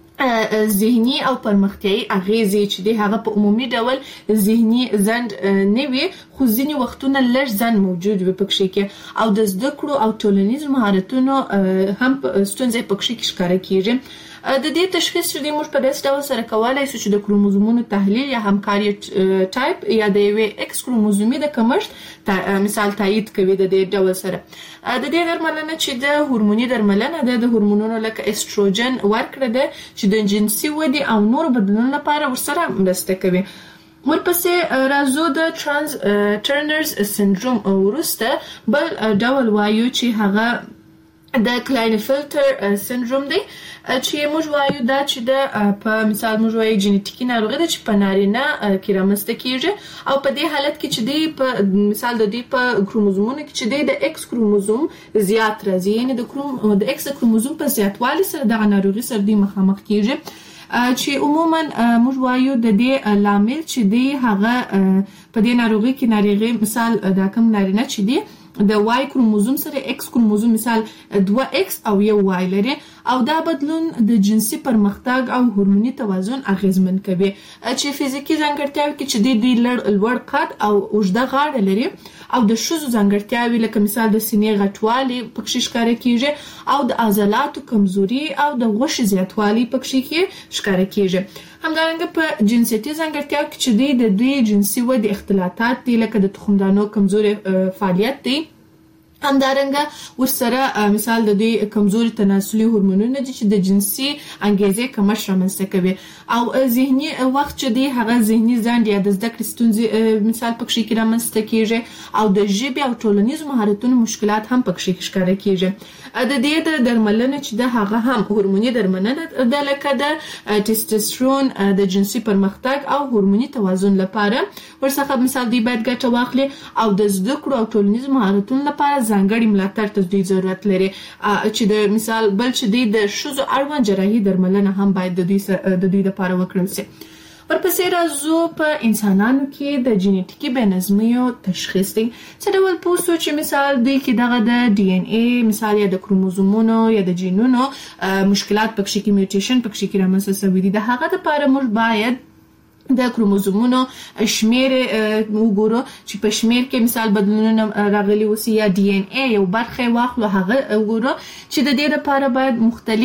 ذهني او پرمختیايي اغیزې چې دی هغه په عمومي ډول ذهني زند نه وي خو ځینې وختونه لږ زند موجود وي پکې کې او د زده کړو او ټولنیز مهارتونو هم ستونزې پکې ښکاره کیږي د دې تشخیص چې موږ په داسې ډول سره کولای شو چې د کروموزومونو تحلیل یا همکاري ټایپ یا د یوې ایکس کروموزومي د کمښت مثال تایید کوي د دې ډول سره د دې درملنه چې د هورموني درملنه ده د هورمونونو لکه استروجن ورکړه ده چې د جنسي ودې او نور بدلون لپاره ورسره مرسته کوي ورپسې راځو د ترانس ټرنرز سندروم وروسته بل ډول وایو چې هغه د کلاینفلټر سندروم دی چې موږ وایو دا چې د په مثال موږ وایو جینیټیکي ناروغي ده چې په نارینه کې رامنځته کیږي او په دې حالت کې چې دی په مثال د دې په کروموزومونو کې چې دی د ایکس کروموزوم زیات راځي یعنی د کروم د ایکس کروموزوم په زیاتوالي سره د ناروغي سره دی مخامخ کیږي چې عموما موږ وایو د دې لامل چې دی هغه په دې ناروغي کې ناروغي مثال د کوم نارینه چې دی د وای کروموزوم سره ایکس کروموزوم مثال دوه ایکس او یو وای لري او دا بدلون د جنسي پرمختګ او هورموني توازن اغیزمن کوي چې فزیکی ځانګړتیاوې کې چې د دې لوړ قد او اوږده غاړه لري او د شوزو ځانګړتیاوې لکه مثال د سینې غټوالي پکې ښکاره کیږي او د عضلاتو کمزوري او د غوښې زیاتوالي پکې کې ښکاره کیږي همدارنګه په جنسيتي ځانګړتیاوو کې چې د دوی جنسي ودې اختلالات دي لکه د تخمدانو کمزوري فعالیت دي همدارنګه ورسره مثال د دې کمزوري تناسلي هورمونونه دي چې د جنسي انګیزې کمښت رامنځته کوي او ذهني وخت چې دی هغه ذهني ځنډ یا د زده کړې ستونزې مثال پکې کې رامنځته کیږي او د ژبې او ټولنیز مهارتونو مشکلات هم پکې ښکاره کیږي. د دې د درملنه چې د هغه هم هورموني درملنه د لکه د ټیسټوسترون د جنسي پرمختګ او هورموني توازن لپاره ورڅخه مثال دی باید ګټه واخلي او د زده کړو او ټولنیز مهارتونو لپاره ځانګړي ملاتړ ته دوی ضرورت لري چې د مثال بل چې دی د ښځو اړوند جراحي درملنه هم باید د دوی د دوی لپاره وکړل شي. ورپسې راځو په انسانانو کې د جینیټیکي بېنظمیو تشخیص دی. څه ډول پوه شو چې مثال دوی کې دغه د ډي ان اي مثال یا د کروموزومونو یا د جینونو مشکلات پکې کې میوټیشن پکې کې رامنځته شوي دي. د هغه لپاره موږ باید د کروموزومونو شمیر وګورو چې په شمیر کې مثال بدلونونه راغلي وسی یا ډي ان اي یو برخه واخلو هغه وګورو چې د دې لپاره باید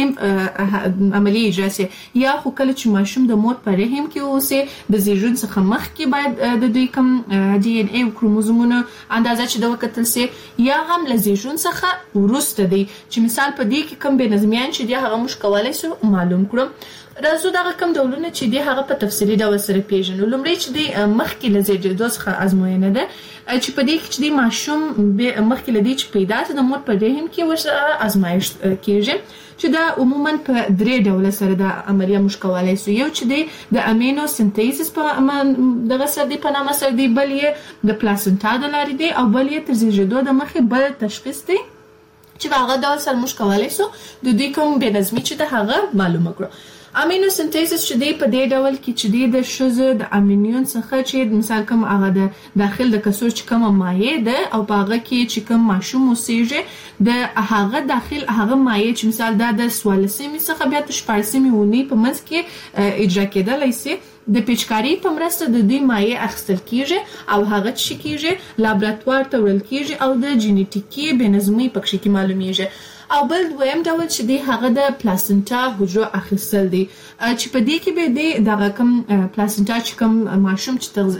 مختلف عملیې اجرا شي یا خو کله چې ماشوم د مور په رحم کې اوسي د زیږون څخه مخکې باید د دوی کوم ډي ان اي او کروموزومونو اندازه چې د وکتل شي یا هم له زیږون څخه وروسته دی چې مثال په دې کې کوم بېنظمیان چې دی هغه موږ کولای شو معلوم کړو. راځو دغه کوم ډولونه چې دی هغه په تفصیلي ډول سره پیژنو. لومړی چې دی مخکې له زیږېدو څخه ازموینه ده چې په دې کې چې دی ماشوم مخکې له دې چې پیدا شي د مور په رحم کې ورسره ازمایښت کیږي چې دا عموما په درې ډوله سره د عملیه موږ کولای شو. یو چې دی د امینو سنتیسس په دغه سره دی په نامه سره دی، بل یې د پلاسنټا د لارې دی او بل یې تر زیږېدو د مخکې بل تشخیص دی چې په هغه ډول سره موږ کولای شو د دوی کوم بېنظمي چې د هغه معلومه کړو. امینو سنتیسس چې دی په دې ډول کې چې دی د ښځو د امینیون څخه چې مثال کوم هغه د داخل د کڅوړ چې کومه مایع ده او په هغه کې چې کوم ماشوم اوسېږي د هغه داخل هغه مایع چې مثال دا د څوارلسمې څخه بیا تر شپاړسمې اونۍ په منځ کې اجرا کېدلی شي. د پیچکارۍ په مرسته د دوی مایع اخیستل کیږي او هغه چې کیږي لابراتوار ته وړل کیږي او د جینیټیکي بېنظمۍ پکې کې معلومیږي. او بل دویم ډول چې دی هغه د پلاسنټا حجرو اخیستل دی چې په دې کې به دی دغه کوم پلاسنټا چې کوم ماشوم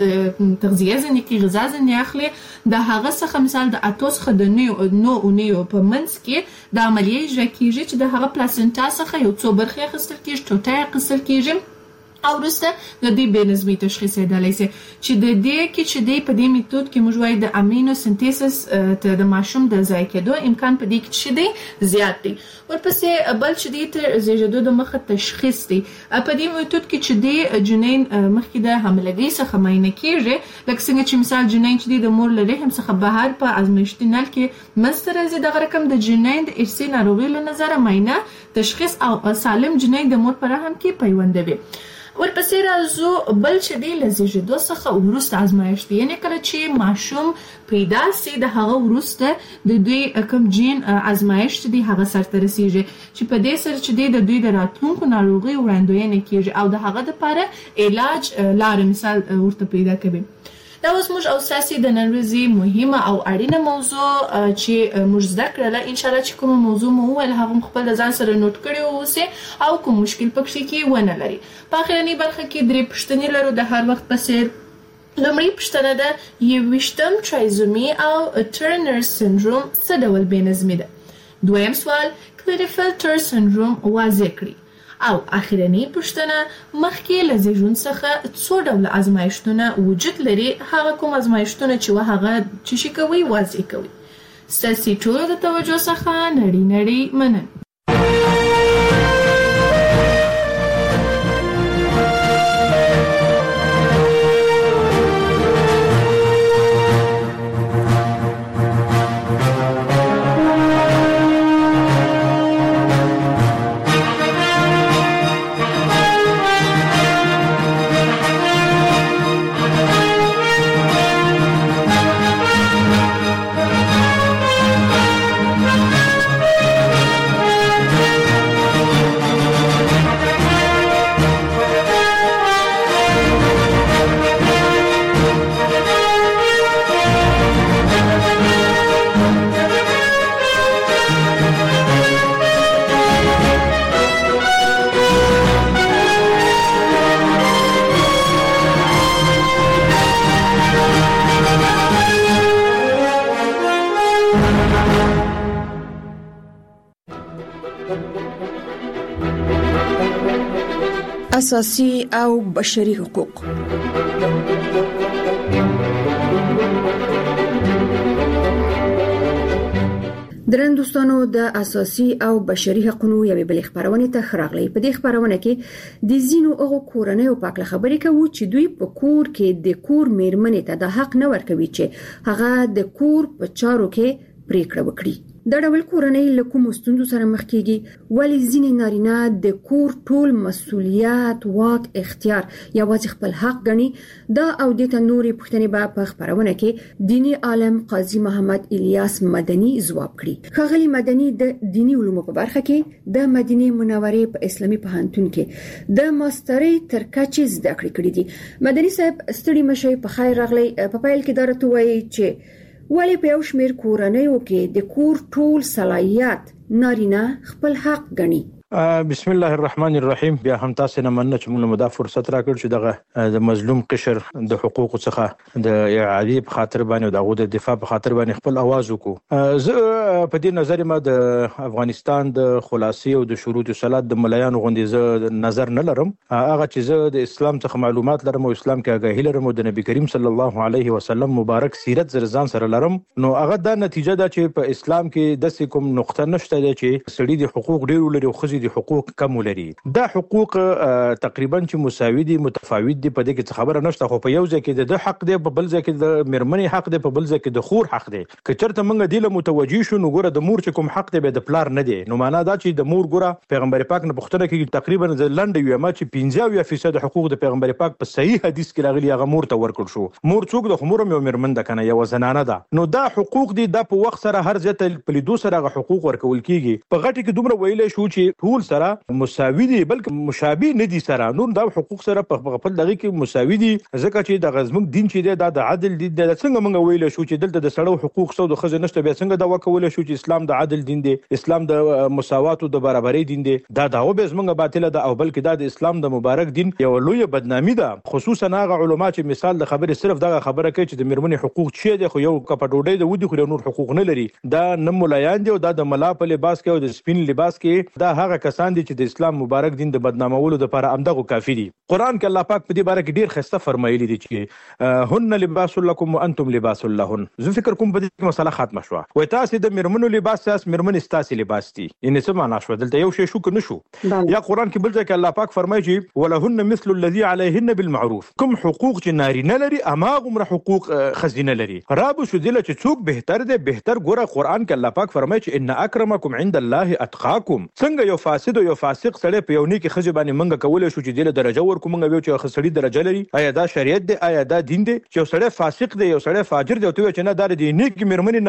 چې تغذیه ځینې کې غذا ځینې اخلي د هغه څخه مثال د اتو څخه د نو اونیو په منځ کې د عملیې اجرا کیږي چې د هغه پلاسنټا څخه یو څو برخې اخیستل کیږي، ټوټه اخیستل کیږي او وروسته د دې بېنظمۍ تشخیص کېدلی شي چې د دې کې چې دی په دې میتود کې موږ وایو د امینو سنتیسس ته د ماشوم د ضایع کېدو امکان په دې کې چې دی زیات دی. ورپسې بل چې دی تر زیږېدو د مخه تشخیص دی. په دې میتود کې چې دی جنین مخکې د حاملګۍ څخه معاینه کیږي لکه څنګه چې مثال جنین چې دی د مور له رحم څخه بهر په ازمایښتي نل کې منځته راځي دغه رقم د جنین د ارثي ناروغۍ له نظره معاینه تشخیص او سالم جنین د مور په رحم کې پیوندوي. ورپسې راځو بل چې دی له زیږېدو څخه وروسته ازمایښت، یعنې کله چې ماشوم پیدا سي د هغه وروسته د دوی کوم جین ازمایښت دی هغه سرته رسیږي چې په دې سره چې دی د دوی د راتلونکو ناروغیو وړاندوینه کیږي او د هغه لپاره علاج لارې مثال ورته پیدا کوي. دا اوس موږ او ساسي د نن ورځې مهمه او اړینه موضوع چې موږ زده کړله. انشاءالله چې کومه موضوع مو وویل هغه مو خپل د ځان سره نوټ کړی واوسئ او کوم مشکل پکې کې ونه لري. په اخرنۍ برخه کې درې پوښتنې لرو د هر وخت په څېر. لومړی پوښتنه ده یوویشتم ټرایزومي او ټرنر سنډروم څه ډول بېنظمي ده؟ دویم سوال کلیرفیلټر سنډروم واضح کړي. او اخرنۍ پوښتنه مخکې له زیږون څخه څو ډوله ازمایښتونه وجود لري، هغه کوم ازمایښتونه چې و هغه چې شي کوي واضح کوي. ستاسې ټولو د توجه څخه نړۍ نړۍ مننه. اساسي او بشري حقوق. درن دوستانو د اساسي او بشري حقوقو یوې بلې خبرونه ته خراغلي. په دې خبرونه کې د زینو هغه کورنۍ او پاکله خبرې کوي چې دوی په کور کې د کور میرمنې ته د حق نه ورکوي چې هغه د کور په چارو کې پریکړه وکړي. د ډول کورنۍ له کوم ستونزو سره مخ کیږي، ولی ځینې نارینه د کور ټول مسؤلیت، واک، اختیار یوازې خپل حق ګڼي. دا او د تنوري پښتنې به په خبرونه کې دینی عالم قاضي محمد الیاس مدني ځواب کړي. ښاغلي مدني د دینی علومو په برخه کې د مدینه منورې په اسلامي پوهنتون کې د ماسترۍ تر کچې زده کړې کړې دي. مدني صاحب ستړي مشي، په خیر راغلی. په پیل کې درته وایي چې ولی په یو شمېر کورنیو کې د کور ټول صلاحیت نارینه خپل حق ګڼي. بسم الله الرحمن الرحیم. بیا هم تاسو نه مننه چې موږ مدا فرصت راکړ چې دغه د مظلوم قشر د حقوقو څخه د اعادې په خاطر باندې دغه د دفاع په خاطر باندې خپل आवाज وکړو. زه په دې نظر ما د افغانستان د خلاصي او د شروط صلات د ملایانو غوندې زه نظر نه لرم. هغه چې زه د اسلام څخه معلومات لرم او اسلام کې آگاهی لرم او د نبی کریم صلی الله علیه وسلم مبارک سیرت زرزان سره لرم، نو هغه دا نتیجه ده چې په اسلام کې د کوم نقطه نشته چې سړي د حقوق ډیر لري او خزي د حقوق کم لري. دا حقوق تقریبا چې مساوي دي، متفاوت دي، په دې کې خبره نشته. خو په یو ځای کې د حق دی، په بل ځای کې د مرمنې حق دی، په بل ځای کې د خور حق دی. که چېرته موږ دې له متوجي شو نو ګوره د مور چې کوم حق دی به د پلار نه دی. نو معنا دا چې د مور ګوره پیغمبر پاک نه پوښتنه کوي تقریبا د لنډ یو ما چې پنځه اویا فیصد حقوق د پیغمبر پاک په صحیح حدیث کې راغلي هغه مور ته ورکړل شو. مور څوک د خمور یو مرمن ده کنه، یو زنانه ده. نو دا حقوق دي د په وخت سره هر ځای ته په لیدو سره هغه حقوق ورکول کیږي. په غټي کې دومره ویلې شو چې ټول سره مساوي دي بلکې مشابه نه دي سره. نور دا حقوق سره په خپل دغه کې مساوي دي، ځکه چې د غزمک دین چې دی دا د عدل دي. د څنګه موږ ویل شو چې دلته د سړو حقوق سو د خزه نشته، بیا څنګه دا وکول شو چې اسلام د عدل دین دی، اسلام د مساوات او د برابرۍ دین دی. دا دا او به زمونږ باطله ده او بلکې دا د اسلام د مبارک دین یو لوی بدنامي ده. خصوصا هغه علما چې مثال د خبرې صرف دغه خبره کوي چې د مرمنې حقوق چي دي، خو یو کپ ډوډۍ د ودی خو نور حقوق نه لري. دا نه مولایان دي او دا د ملا په لباس کې او د سپین لباس کې دا هغه کسان دي چې د اسلام مبارک دین د بدنامولو لپاره امدغه کافی دي. قران کې الله پاک په دې باره کې ډیر خسته فرمایلی دي چې هن لباس لكم وانتم لباس لهن. زه فکر کوم په دې مسله ختمه شو. وای تاسو د مرمنو لباس تاسو مرمن تاسو لباس دي. ان څه معنا شو؟ دلته یو شی شو کنه شو. یا قران کې بل ځای کې الله پاک فرمایي چې ولهن مثل الذي عليهن بالمعروف. کوم حقوق چې نارینه لري اماغه حقوق خزینه لري. رابو شو دله چې څوک بهتر دی بهتر. ګوره قران کې الله پاک فرمایي چې ان اکرمکم عند الله اتقاکم. څنګه یو فاسد او یو فاسق سره په یو نیکی خزي باندې منګه کولای شو چې دله درجه ورکو منګه ویو چې خسړي درجه لري. آیا دا شریعت دی؟ آیا دا دین دی چې یو سړی فاسق دی یو سړی فاجر دی او ته چې نه دا دی نیکی مرمنې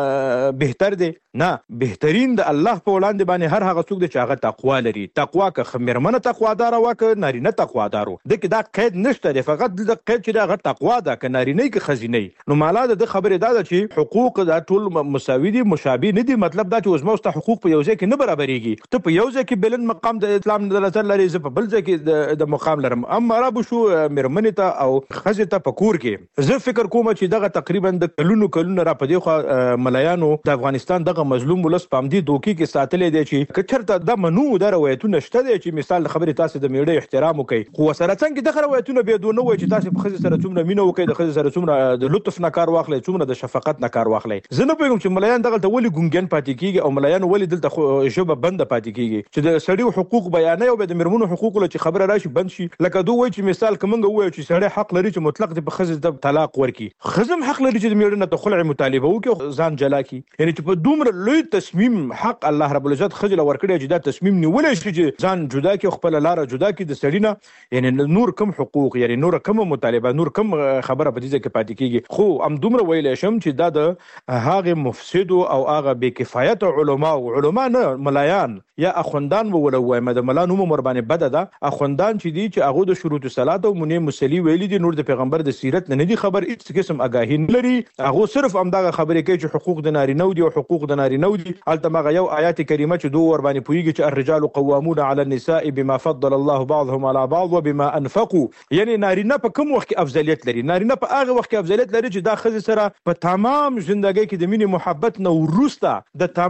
نم بهتر دی؟ نه، بهترین د الله په وړاندې باندې هر هغه څوک دی چې هغه تقوا لري. تقوا که مرمنه تقوادار او که نارینه تقوادارو دغه دا قید نشته دی، فقط د قید چې دا غټ تقوا ده که نارینه کې خزینه. نو مالا د خبره دا ده چې حقوق دا ټول مساوي دي، مشابه نه دي. مطلب دا چې اوس موږ حقوق په یو ځای کې نه برابرېږي. ته په یو ځای کې بلند مقام د اسلام د نظر لري، زه په بل ځای کې د مقام لرم. اما را بشو مرمنې ته او خزه ته په کور کې زه فکر کوم چې دغه تقریبا د کلونو کلونو را پدې خو ملایانو د افغانستان دغه مظلوم ولس پام دي دوکي کې ساتلې دي چې کچرته د منو د روایتونه شته دي چې مثال خبره تاسو د میړې احترام وکي. خو سره څنګه د روایتونه به دونه وای چې تاسو په خزه سره څومره مینه وکي، د خزه سره څومره د لطف نه کار واخلي، څومره د شفقت نه کار واخلي. زه نه پوهیږم چې ملایان دغه ته ولي ګونګن پاتې کیږي او ملایان ولي دلته ژبه بند پاتې کیږي چې د سړي حقوق بیانې او د مرمنو حقوق له چې خبره راشي بند شي. لکه دوی وای چې مثال کومنګ وای چې سړی حق لري چې مطلق د خزه د طلاق ورکي، خزم حق لري چې د میړه نه خلع مطالبه وکي ځان جلا کی. یعنی چې په دومره لوی تصمیم حق الله رب العزت خزل ورکړي چې دا تصمیم نیولای شي چې ځان جدا کی، خپل لار جدا کی د سړی نه. یعنی نور کم حقوق، یعنی نور کم مطالبه، نور کم خبره په دې کې پاتې کیږي. خو ام دومره ویلې شم چې دا د هغه مفسد او هغه بے کفایت علما او علما نه ملایان یا اخوندان وولوي مده ملانو مر باندې بد ده. اخوندان چې دي چې هغه د شروط صلات او منی مسلی ویلي دي، نور د پیغمبر د سیرت نه دي خبر، هیڅ قسم آگاهی نه لري. هغه صرف امداغه خبرې کوي چې حقوق د نارینه دي او حقوق د نارینه دي. البته ما یو آیات کریمه چې دوه ور باندې پویږي چې الرجال قوامون على النساء بما فضل الله بعضهم على بعض وبما انفقوا. یعنی نارینه په کوم وخت کې افضلیت لري؟ نارینه په هغه وخت کې افضلیت لري چې دا خزه سره په تمام ژوندۍ کې د مینې محبت نه ورسته د تمام د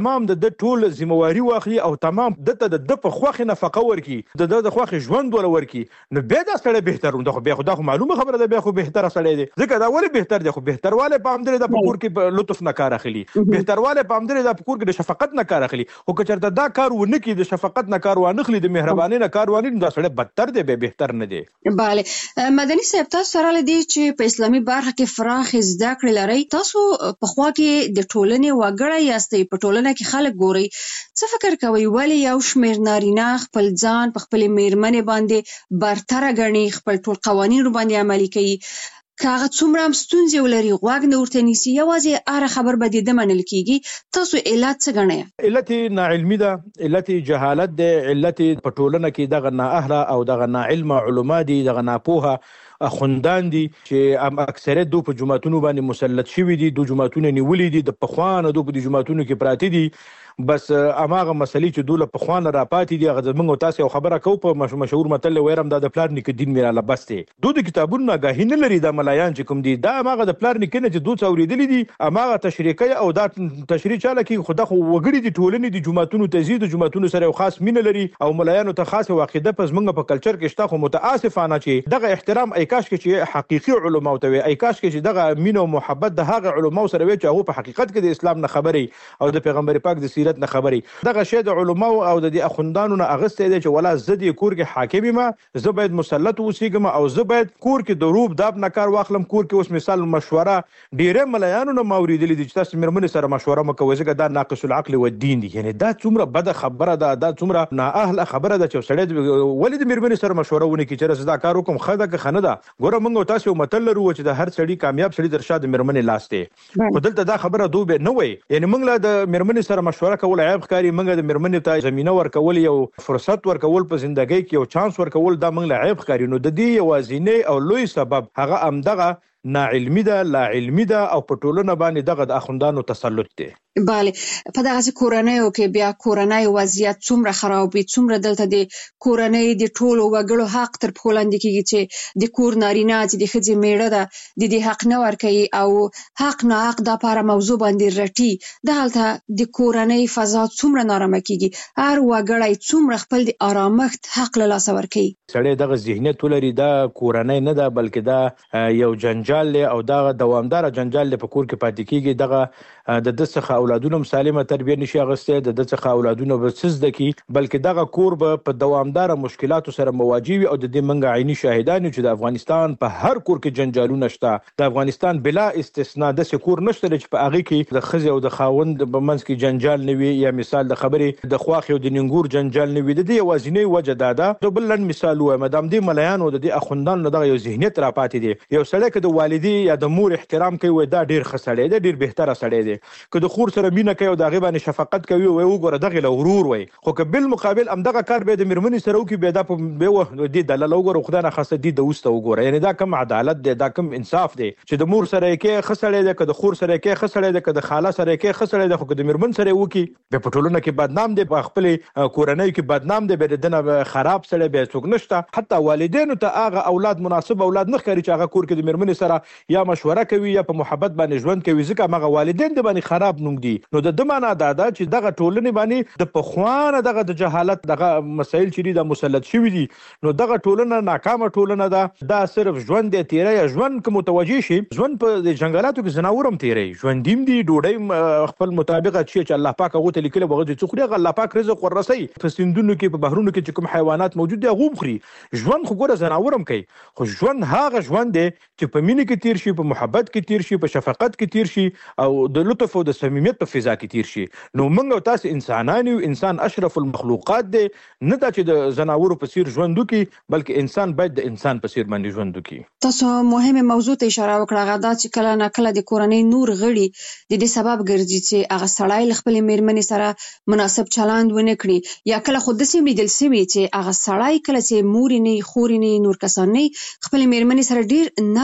د ټول ذمہواری واخلي او تمام دته د د په خوخه نفقه ورکي د د خوخه ژوند ول ورکي نو به دا سره بهتر د خو به خدا خو معلومه خبره ده به خو بهتر سره دی ځکه دا ولې بهتر دی خو بهترواله په امدره د پکور کې لطف نه کار اخلي بهترواله په امدره د پکور کې د شفقت نه کار اخلي او که چرته دا کار ونه کې د شفقت نه کار وانه خلی د مهرباني نه کار وانه دا سره بدتر دی به بهتر نه دی. bale مدني صاحب تاسو سره لدی چې په اسلامي برخه کې فراخ زده کړې لري تاسو په خوا کې د ټولنې وګړی یاستئ په ټولنه کې خلک ګوري څه فکر کوي ولی یو شمیر نارینه خپل ځان په خپل میرمنې باندې برتر غني خپل ټول قوانین باندې عملي کوي کاغه څومره هم ستونزې ولري غوږ نه ورته نیسي یوازې اره خبر به دې منل کیږي تاسو علت څه ګڼئ؟ علت ناعلمي ده علت جهالت ده علت په ټولنه کې دغه نااهله او دغه ناعلم علما دي دغه ناپوهه خوندان دي چې اکثریت دو په جماعتونو باندې مسلط شوي دي دو جماعتونه نیولې دي د پخوانه دو په جماعتونو کې پراته دي بس اماغه مسلې چې دوله په خوانه را پاتې دي هغه زمونږ تاسو خبره کو په مشهور متل ويرم دا د پلار نیک دین میرا لبسته دوی د کتابونو ناګاهی نه لري د ملایان چې کوم دي دا اماغه د پلار نیک نه چې دوی څوریدلې دي اماغه تشریکي او دا تشریح چاله کې خدا خو وګړي دي ټولنې دي جماعتونو تزيد جماعتونو سره خاص مینه لري او ملایانو ته خاصه واقعده پس موږ په کلچر کې شته خو متاسفانه چې دغه احترام ایکاش کې چې حقيقي علما او ته ایکاش کې چې دغه مینه او محبت د هغه علما سره وي چې هغه په حقیقت کې د اسلام نه خبري او د پیغمبر پاک د سیرت نه خبري دغه شی د علماء او د اخوندانو نه اغسته دي چې ولا زدي کور کې حاکم ما زه باید مسلط اوسېږم او زه باید کور کې د روب داب نه کار واخلم کور کې اوس مثال مشوره ډیره ملایانو نه موریدلې دي چې تاسو مرمنې سره مشوره مکوئ ځکه دا ناقص العقل او الدين دي یعنی دا څومره بد خبره ده دا څومره نااهله خبره ده چې سړی ولې د مرمنې سره مشوره ونه کی چې زدا کار وکم خدا که خنه ده ګوره موږ تاسو متل لرو چې د هر سړی کامیاب سړی در شاده مرمنې لاسته خو دلته دا خبره دوه نه وي یعنی موږ له د مرمنې سره مشوره کول عیب ښکاري موږ د مرمنې ته زمينه ورکول یو فرصت ورکول په ژوندۍ کې یو چانس ورکول دا موږ له عیب ښکاري نو د دې یوازینی او لوی سبب هغه امدغه ناعلمي ده لا علمي ده او په ټولنه باندې دغه د اخوندانو تسلط دی. bale په دغه کورنۍ کې بیا کورنۍ وضعیت څومره خراب وي څومره دلته د کورنۍ د ټولو وګړو حق تر پښو لاندې کیږي چې د کور نارینه چې د ښځې میړه ده د دې حق نه ورکوي او حق نه حق د لپاره موضوع باندې رټي دلته د کورنۍ فضا څومره نارامه کیږي هر وګړی څومره خپل د آرامښت حق له لاسه ورکوي سړی دغه ذهنیت ولري دا کورنۍ نه ده بلکې دا یو جنجال او دا دوامدار جنجال په کور کې پاتې کیږي دغه د د څخه اولادونو سالمه تربیه نشي اغسته د د څخه اولادونو به سز دکی بلکې دغه کور به په دوامدار مشکلاتو سره مواجه وي او د دې منګه عیني شاهدان چې د افغانستان په هر کور کې جنجالونه شته د افغانستان بلا استثناء د سکور نشته چې په هغه کې د خزي او د خاوند په منځ کې جنجال نه وي یا مثال د خبرې د خواخ او د ننګور جنجال نه وي د دې وازینې وجه دادا د بلن مثال و مدام دې مليان او د اخوندان دغه یو ذهنیت را پاتې دي یو سړی کې د والدي یا د مور احترام کوي دا ډیر خسړی دی ډیر بهتره سړی دی که د خور سره مینه کوي او د غیبانه شفقت کوي او وګوره دغه لورور وي خو که بل مقابل ام دغه کار به د مرمنې سره وکي به د به و د دلاله وګوره خدای نه خاصه دي د وسته وګوره یعنی دا کم عدالت دی دا کم انصاف دی چې د مور سره کې خسړی دی که د خور سره کې خسړی دی که د خاله سره کې خسړی دی خو که د مرمن سره وکي به په ټولنه کې بدنام دی په خپل کورنۍ کې بدنام دی به دنه خراب سره به څوک نشته حتی والدینو ته هغه اولاد مناسب اولاد نه ښکاري چې هغه کور کې د مرمنې سره یا مشوره کوي یا په محبت باندې ژوند کوي ځکه هغه والدین د باندې خراب نوم دي نو د دمانه دادا چې دغه ټولنې باندې د پخوانه دغه د جهالت دغه مسایل چې د مسلط شوی دي نو دغه ټولنه ناکامه ټولنه ده دا صرف ژوند دی تیرې ژوند کوم متوجي شي ژوند په جنگلاتو کې زناورم تیرې ژوندیم دي ډوډۍ خپل مطابقه چې الله پاک هغه ته لیکل بغه چې خوري الله پاک رزق ورسي په سندونو کې په بحرونو کې کوم حیوانات موجود دي غوب خوري ژوند خو ګوره زناورم کوي خو ژوند هغه ژوند دی چې په مینه کې تیر شي په محبت کې تیر شي په شفقت کې تیر شي او د لطف او د صمیمیت په فضا کې تیر شي نو موږ او تاسو انسانان یو انسان اشرف المخلوقات دی نه دا چې د زناورو په څیر ژوند وکي بلکې انسان باید د انسان په څیر باندې ژوند وکي تاسو مهمه موضوع ته اشاره وکړه غدا چې کله نه کله د کورنۍ نور غړي د دې سبب ګرځي چې هغه سړی خپل میرمنې سره مناسب چلند ونه کړي یا کله خود سیم لیدل سوي چې هغه سړی کله چې مور نه خور نه نور کسان نه خپل میرمنې سره ډیر نرم برخورد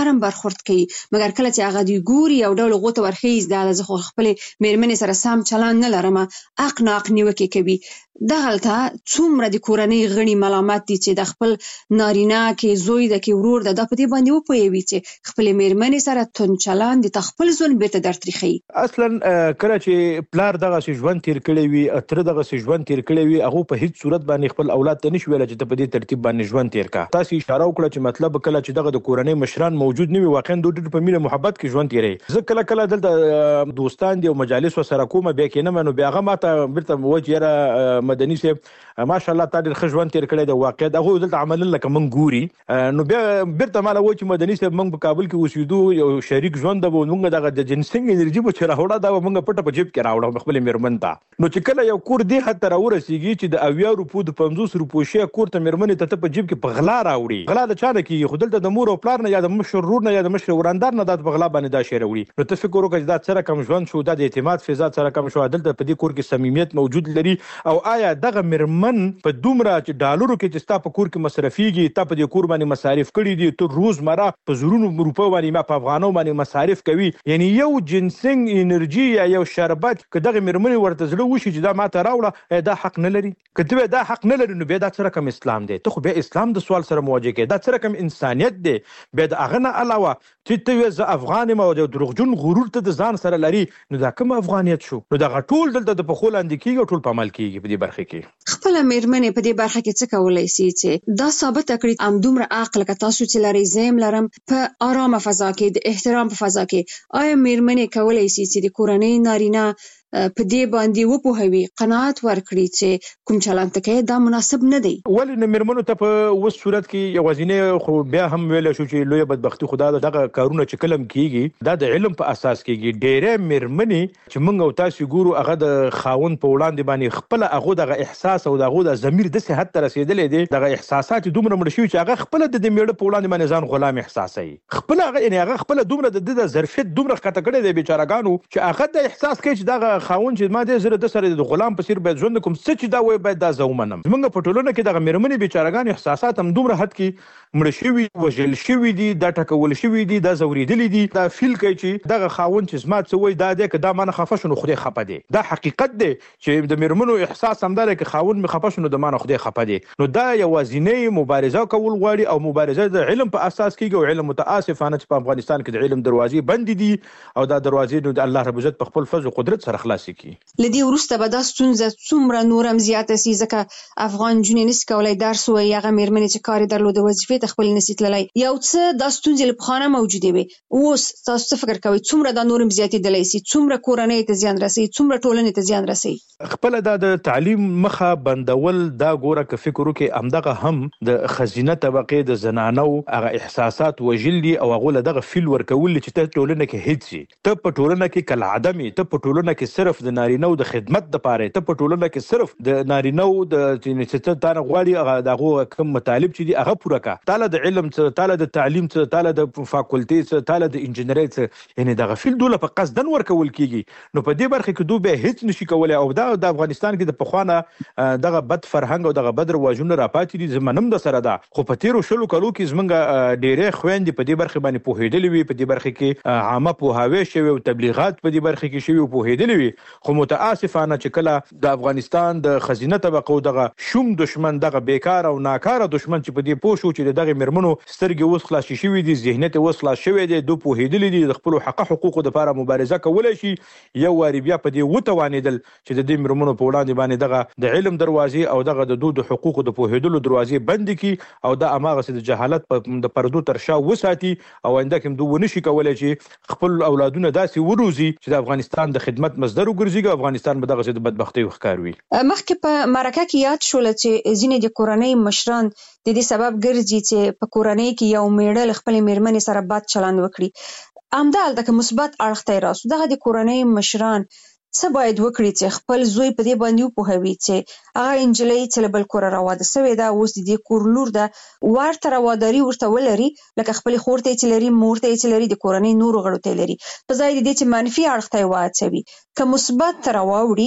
پورت کوي، مګر کله چې هغه دی ګوري او ډول غوته ورخیز دا زه خو خپل میرمنې سره سم چلان نه لرم، اق ناق نیوکه کوي. دغلته څومره د کورنۍ غړي ملامت دي چې د خپل نارینه کې زوی د کې ورور د په دې باندې وپوهوي چې خپل میرمنې سره تون چلان د خپل ځون بیرته درتريخي. اصلا کله چې پلار دغه ژوند تیر کړی وي، اتر دغه ژوند تیر کړی وي، هغه په هیڅ صورت باندې خپل اولاد ته نشي ویل چې په دې ترتیب باندې ژوند تیر کا. تاسو اشاره وکړه چې مطلب کله چې دغه د کورنۍ مشران موجود نه وي، واقعا د ډېر په مینه محبت کې ژوند تیري. زه کله کله دلته دوستان دي او مجالس سره کومه بیا کې نه منو، بیا هغه ماته بیرته وجهره مدني سي ماشاءالله تا ډېر ښه ژوند تیر کړی د واقع دغه دلته عمل لکه من ګوري، نو بیا بیرته مالا و چې مدني سي موږ په کابل کې اوسېدو، یو شریک ژوند د موږ دغه د جنسنګ انرژي په چر راوړه دا موږ پټه په جیب کې راوړه خپل میرمن ته. نو چې کله یو کور دی حتی راورسیږي چې د اویا روپو د پنځوس روپو شی کور ته میرمن ته په جیب کې په غلا راوړي، غلا د چا نه کیږي؟ خو دلته د مور او پلار نه یا د مشر رور نه یا د مشر وراندار نه د غلا باندې دا شی راوړي. نو ته فکر وکړه دا سره کم ژوند شو، دا د اعتماد فضا سره کم شو، دلته په دې کور کې صمیمیت موجود لري. او آیا دغه میرمن په دومره چې ډالرو کې چې ستا په کور کې مصرفيږي، تا په دې کور باندې مصارف کړي دي، ته روزمره په زرونو روپو باندې ما په افغانو باندې مصارف کوي، یعنی یو جنسنګ انرژي یا یو شربت که دغه میرمن ورته زړه وشي چې دا ماته راوړه، دا حق نه لري. کته دا حق نه لري نو بیا دا سره کوم اسلام دی؟ ته خو بیا اسلام د سوال سره مواجه کې، دا سره کوم انسانيت دی؟ بیا د اغه نه علاوه چې ته ز افغان ما او د دروغجن غرور ته د ځان سره لري، نو دا کوم افغانیت شو؟ نو دا ټول دلته د په خول اند کېږي، ټول په عمل کېږي په دې برخه کې. خپل میرمنې په دې برخه کې څه کولای شي چې دا ثابت کړي ام دومره عقل که تاسو چې لري زم لرم په آرامه فضا کې د احترام په فضا کې؟ آیا میرمنې کولای شي چې د کورنۍ نارینه په دې باندې وپوهوي، قناعت ورکړي چې کوم چلند کوي دا مناسب نه دی؟ ولې نه میرمنو ته په اوس صورت کې یوازینه خو بیا هم ویل شو چې لوی بدبختی خدا دغه کارونه چې کلم کیږي دا د علم په اساس کیږي. ډېرې میرمنې چې موږ او تاسو ګورو هغه د خاون په وړاندې باندې خپل هغه دغه احساس او دغه د ضمیر د صحت ته رسیدلې دي، دغه احساسات دومره مړ شوي چې هغه خپل د میړه په وړاندې باندې ځان غلام احساسوي، خپل هغه یعنی هغه خپل دومره د ظرفیت دومره ښکته کړی دی بیچارهګانو چې هغه د احساس کوي چې دغه خاون چې ما دې زره د سره د غلام په څیر باید ژوند کوم، څه چې دا وای باید دا زومنم. موږ په ټولنه کې دغه میرمنې بیچارهګان احساسات هم دومره حد کې مړ شوي، وژل شوي دي، دا ټکول شوي دي، دا زوریدلي دي، دا فیل کوي چې دغه خاون چې زما څه وای دا دی که دا مانه خفه شنو خدای خفه دی. دا حقیقت دی چې د میرمنو احساس هم دا دی که خاون مې خفه شنو د مانه خدای خفه دی. نو دا یوازینۍ مبارزه کول غواړي او مبارزه د علم په اساس کېږي، او علم متاسفانه چې په افغانستان کې د علم دروازې بند دي او دا دروازې نو د الله رب عزت په خپل فضل او قدرت سره خلاص کړي. لدی ورسته به دا ستونزه څومره نورم زیاته سي ځکه افغان جنې نس کولای درس وایي، هغه میرمنې چې کار درلوده وظیفې ته خپل نسي تللی، یو څه دا ستونزې له پخوانه موجودې وي. اوس تاسو څه فکر کوئ څومره دا نورم زیاتېدلی سي؟ څومره کورنۍ ته زیان رسوي؟ څومره ټولنې ته زیان رسوي؟ خپل دا د تعلیم مخه بندول دا ګوره که فکر وکړي همدغه هم د خزینه طبقې د زنانو هغه احساسات وژل دي او هغه له دغه فیل ورکول چې ته ټولنه کې هیڅ شي، ته په ټولنه کې کل عدمي، ته په ټولنه کې صرف د نارینه د خدمت د پاره، ته په ټولنه کې صرف د نارینه د چې ته غواړي هغه دغه کوم مطالب چې دي هغه پوره کا، تعالی د علم څخه، تعالی د تعلیم څخه، تعالی د فاکولټي څخه، تعالی د انجینرۍ څخه، یعنی دغه فیل دوله په قصدن ورکول کیږي. نو په دې برخه کې دوی به هیڅ نشي کولای او دا د افغانستان کې د پخوانه دغه بد فرهنګ او دغه بد رواجونه راپاتې دي. زمونږ د سره ده خو په تیرو شلو کلو کې زمونږ ډېرې خويندې په دې برخه باندې پوهېدلې وي، په دې برخه کې عامه پوهاوی شوی او تبلیغات په دې برخه کې شوی او پوهېدلې وي. خو متاسفانه چې کله د افغانستان د خزینه طبقه او دغه شوم دشمن، دغه بیکار او ناکاره دشمن چې په دې پوه شو چې دغه میرمنو سترګې اوس خلاص شوي دي، ذهنیت اوس خلاص شوی دی، دوی پوهېدلي دي د خپلو حق حقوقو دپاره مبارزه کولی شي، یو وارې بیا په دې وتوانېدل چې د دې میرمنو په وړاندې باندې دغه د علم دروازې او دغه د دوی د حقوقو د پوهېدلو دروازې بندې کړي او دا هماغسې د جهالت د پردو تر شا وساتي او آینده کې دوی ونشي کولی چې خپل اولادونه داسې وروزي چې د افغانستان د خدمت مصدر وګرځي، افغانستان به دغه د بدبختۍ ښکار وي. مخکې په مرکه کې یاد شول چې ځینې د کورنۍ مشران د دې سبب ګرځي چې په کورنۍ کې یو میړه له خپلې میرمنې سره بد چلند وکړي. همدالته که مثبت اړخ ته یې راسو، دغه د کورنۍ مشران څه باید وکړي چې خپل زوی په دې باندې وپوهوي چې هغه نجلۍ چې له بل کوره راواده سوې ده، اوس د دې کور لور ده، ورته رواداري ورته ولري لکه خپلې خور ته چې لري، مور ته چې لري، د کورنۍ نورو غړو ته لري، په ځای د دې چې منفي اړخ ته یې واچوي. که مثبت ته راواوړي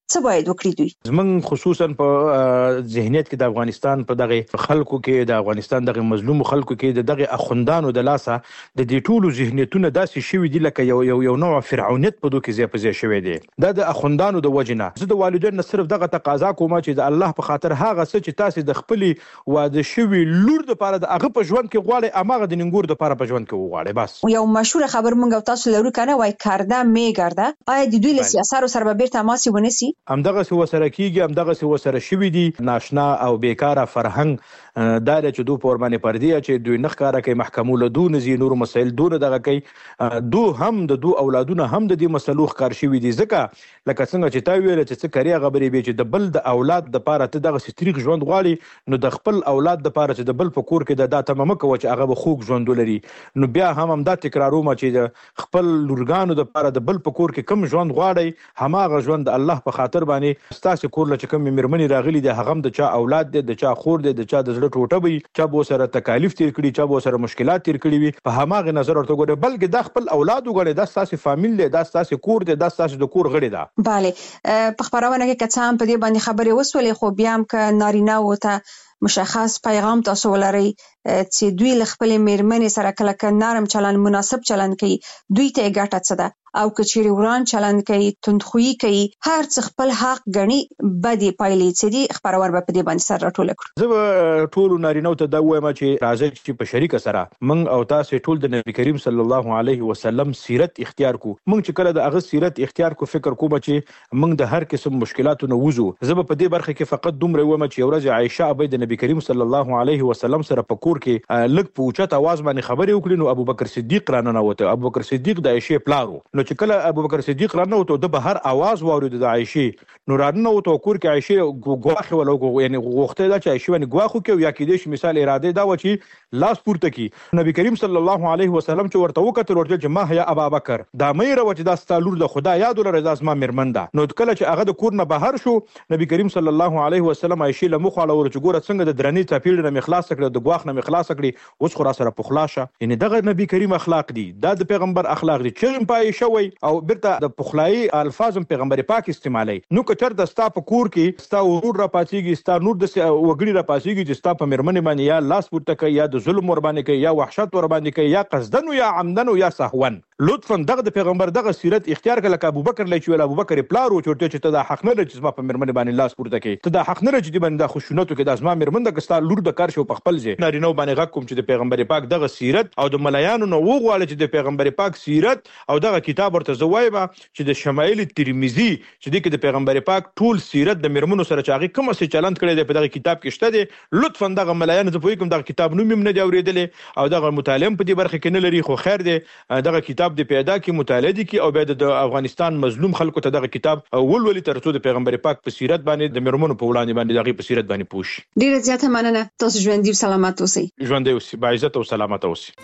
څه باید وکړي دوی؟ زمونږ خصوصا په ذهنیت کې د افغانستان په دغه خلکو کې د افغانستان دغه مظلوم خلکو کې د دغه اخوندانو د لاسه د دې ټولو ذهنیتونه داسې شوي دي لکه یو یو یو نوع فرعونیت په دوی کې ځای په ځای شوی دی. دا د اخوندانو د وجې نه زه د والدینو نه صرف دغه تقاضا کوم چې د الله په خاطر هغه څه چې تاسې د خپلې واده شوي لور دپاره د هغه په ژوند کې غواړئ هماغه د ننګور دپاره په ژوند کې وغواړئ. بس یو مشهور خبر مونږ او تاسو لرو کنه وای کرده میګرده، آیا د دوی له سیاستو سره به بیرته تماس ونیسي؟ همدغه څه ورسره کیږي، همدغه څه ورسره شوي دي. ناشنا او بیکاره فرهنګ دا دی چې دوی په ورباندې پردي چې دوی نه ښکاره کوي، محکمو له دو نه ځي، نورو مسایل دونه دغه کوي. دو هم د دو اولادونه هم د دې مسلو ښکار شوي دي. ځکه لکه څنګه چې تا ویله چې څه کریا خبرې وې چې د بل د اولاد دپاره ته دغسې تریخ ژوند غواړي، نو د خپل اولاد دپاره چې د بل په کور کې د دا تمه مه کوه چې هغه به خوږ ژوند ولري. نو بیا هم همدا تکرارومه چې د خپل لورګانو دپاره د بل په کور کې کم ژوند غواړئ، هماغه ژوند د الله په خاطر باندې ستاسې کور له چې کومې مېرمنې راغلي دي هغه هم د چا اولاد دی، د چا خور دی، د چا د زړه ټوټه وي، چا به ورسره تکالیف تیر کړي، چا به ورسره مشکلات تیر کړي وي، په هماغې نظر ورته وګورئ. بلکې دا خپل اولاد وګڼئ، دا ستاسې فامیل دی، دا ستاسې کور دی، دا ستاسې د کور غړي ده. بله، په خبرونه کې که څه هم په دې باندې خبرې وسولې، خو بیا هم که نارینه‌وو ته مشخص پیغام تاسو ولرئ چې دوی له خپلې مېرمنې سره کله که نرم چلند، مناسب چلند کوي، دوی ته یې ګټه څه ده، او که چیرې وران چلند کوي، تندخویي کوي، هر څه خپل حق ګڼي، بدې پایلې څه دي، خبرور به په دې باندې سر راټوله کړو. زه به ټولو نارینه‌وو ته دا ووایم چې راځئ چې په شریکه سره موږ او تاسې ټول د نبي کریم صلی الله علیه وسلم سیرت اختیار کړو. موږ چې کله د هغه سیرت اختیار کړو، فکر کوم چې موږ د هر قسم مشکلاتو نه وځو. زه به په دې برخه کې فقط دومره ووایم چې یو ورځ عایشه ابی د نبي کریم صلی الله علیه وسلم سره په کور کې لږ په اوچت اواز باندې خبرې وکړې، نو ابوبکر صدیق راننوته. ابوبکر صدیق د عایشې پلار و. نو چې کله ابوبکر صدیق راننوته، د بهر اواز واورید د عایشې، نو راننوته کور کې عایشې ګواښ ولو، یعنی غوښته دا چې عایشې باندې ګواښ وکړي، یا کېدای شي مثال اراده دا و چې لاس پورته کړي. نبی کریم صلی الله علیه وسلم چې ورته وکتل، ورته چې ما هيا ابابکر، دا مې راو چې دا ستا لور د خدا یاد ولري، دا زما مېرمن ده. نو کله چې هغه د کور نه بهر شو، نبی کریم صلی الله علیه وسلم عایشې له مخ واړول چې ګوره څنګه د درنې څپېړې نه مې خلاص کړه، د ګواښ نه مې خلاص کړې، اوس خو را سره پخلا شه. یعنی دغه نبی کریم اخلاق دي، دا د پیغمبر اخلاق دي. چې پای شوی او بیرته د پخلای الفاظ پیغمبر پاک استعمالي. نو که چرته ستا په کور کې ستا ورور را پاتېږي، ستا نور د وګړي را پاتېږي چې ستا په مېرمنې باندې یا لاس پورته کوي، یا د ظلم ور باندې کوي، یا وحشت ور باندې کوي، یا قصدن یا عمدن یا سهوا، لطفا دغه د پیغمبر دغه سیرت اختیار کړه. لکه ابوبکر لای چې ابوبکر پلار و چورته چې ته دا حق نه لري چې زما په مېرمنې باندې لاس پورته کوي، ته دا حق نه لري چې باندې د خشونتو کې د زما مېرمن د کستا لور د کار شو په خپل ځای. نارینه باندې غږ کوم چې د پیغمبر پاک دغه سیرت او د ملایانو نو وغواړي چې د پیغمبر پاک سیرت او دغه کتاب ورته زوایبه چې د شمائل ترمذی چې د پیغمبر پاک ټول سیرت د مېرمنو سره چاغي کوم څه چلند کړي دی په دغه کتاب کې شته دی. لطفا دغه ملایانو ته پوي کوم دغه کتاب نوم هم نه دی اورېدلې او دغه مطالعه په دې برخه کې نه لري، خو خیر دی دغه کتاب دی پیدا کی مطالعه دي کی او بیا د افغانستان مظلوم خلکو ته دغه کتاب ولولي ترڅو د پیغمبر پاک په سیرت باندې د مېرمنو په وړاندې باندې دغه په سیرت باندې پوښ. ډیره زیاته مننه، تاسو ژوندۍ سلامت اوسئ. ژوندۍ اوسئ، باعزت او سلامت اوسئ.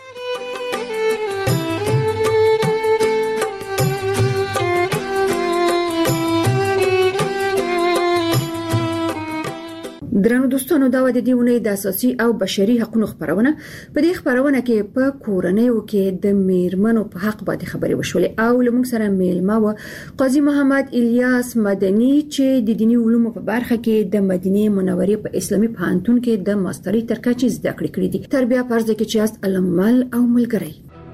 درنو دوستانو، دا و د دې اونۍ د اساسي او بشري حقوقو خبرونه. په دې خبرونه کې په کورنیو کې د میرمنو په حق باندې خبرې وشولې او لمونږ سره میلمه و قاضي محمد الیاس مدني چې د دینی علومو په برخه کې د مدینه منورې په اسلامي پوهنتون کې د ماسترۍ تر کچې زده کړې کړې دي. تربیه پرځ کې چې است علمل او ملګری.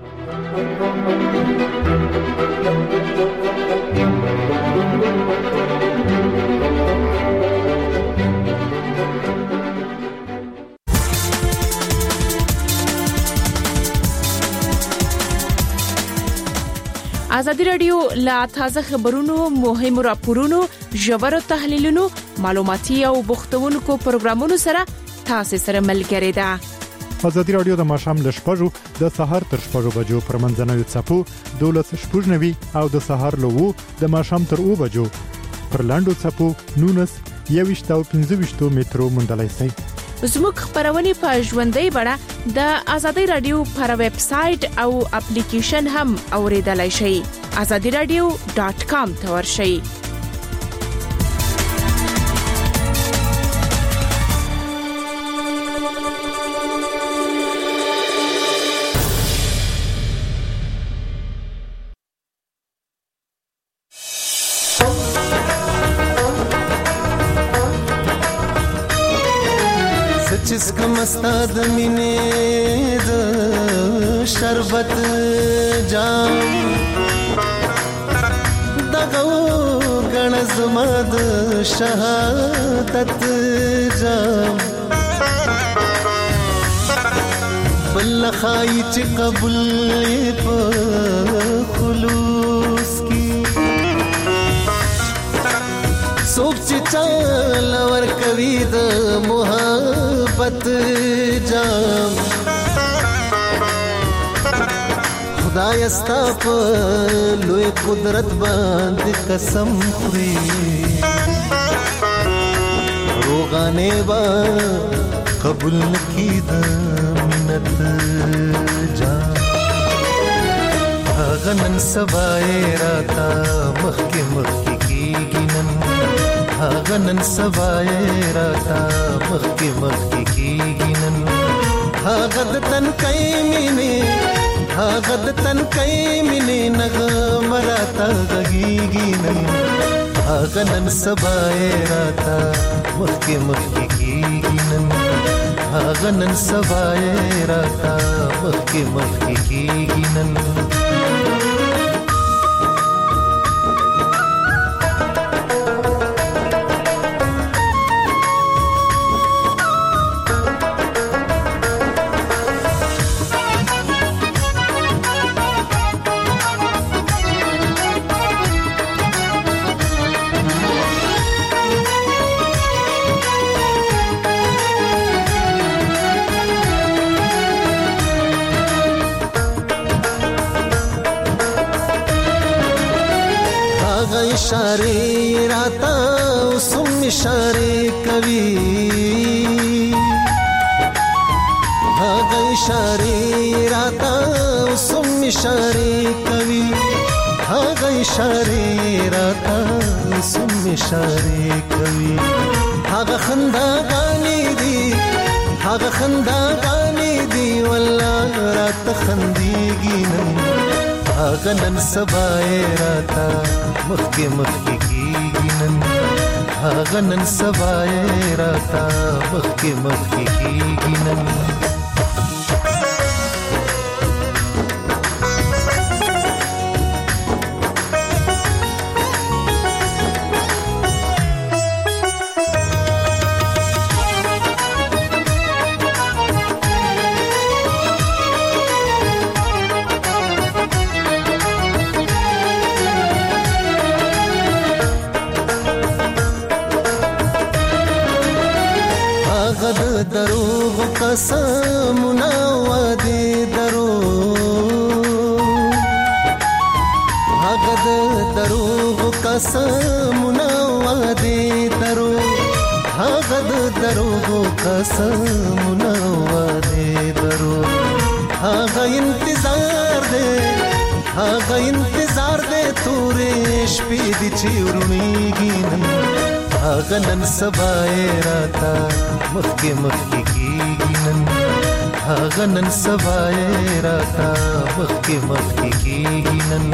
ازادي رادیو لا تازه خبرونو، مهمو راپورونو، ژورو تحلیلونو، معلوماتي او بوختونکو پروګرامونو سره تاسو سره ملګری ده. ازادي رادیو د ماشام له شپږو د سهار تر شپږو بجو پر منځنوي څپو دولس شپږنوي او د سهار له وو د ماشام تر اوو بجو پر لاندو څپو نونس یويشت او پنځه ویشت مترو مندلای سي. زموږ خبرونه په ژوندۍ بڼه د ازادي رادیو پر ویب سټ او اپلیکیشن هم اوریدلای شئ. azadi radio dot com ته ورشئ. سچس کم استاد مینې د شربت جام دغه غن زما د شهادت جام بل خای چې قبول په خلوص کی سوک چې چال ور کوي د محبت جام خدای استا په لوی قدرت باندې قسم خوري روغانه با قبول نکی د منت جام غنن سبای راتا مخک مخک کیږي نن غنن سبای راتا مخک مخک کیږي نن غد تن کای مینه غد تن کای مینه نغ مراتا غږیږي نن غنن سبای راتا مخک مخک کیږي نن غنن سبای راتا مخک مخک کیږي نن इशारे राता सुम इशारे कवि हाँ इशारे राता सुम इशारे कवि हाँ इशारे राता सुम इशारे कवि हाँ खंदा गानी दी हाँ खंदा गानी दी वल्लाह रात खंदीगी नहीं غنن سبای راتا مخک مخک کیږي نن غنن سبای راتا مخک مخک کیږي نن دروغ قسمنا وعده دروغ هغه دروغ قسمنا وعده دروغ هغه دروغ قسمنا وعده دروغ هغه انتظار دے هغه انتظار دے تورې شپې دي چې ورونیږي نن هغه نن سبای راتا مخک مخک کیږي نن هغه نن سبای راتا مخک مخک کیږي نن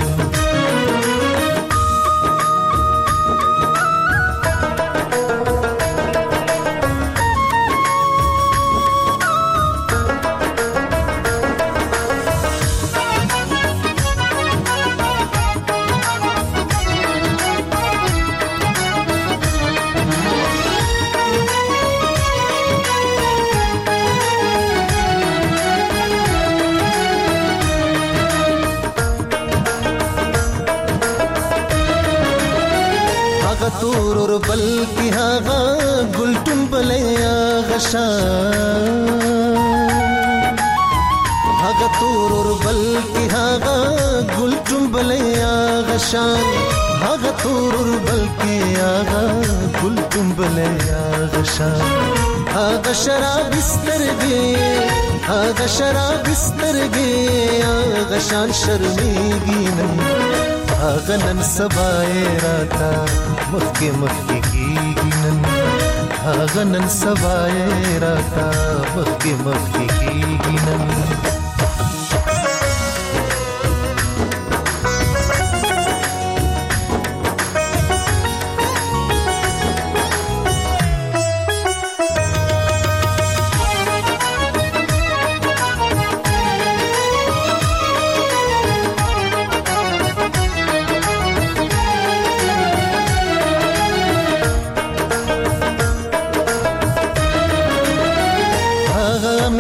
تورور بلکی هاغا گلتون بلیا غشان هاغا تورور بلکی هاغا گلتون بلیا غشان هاغا تورور بلکی هاغا گلتون بلیا غشان هاغا شراب استرگی هاغا شراب استرگی هاغا شان شرمیگی نہیں هاغا نن سبای راتا مخک مخک کیږي نن هاغا نن سبای راتا مخک مخک کیږي نن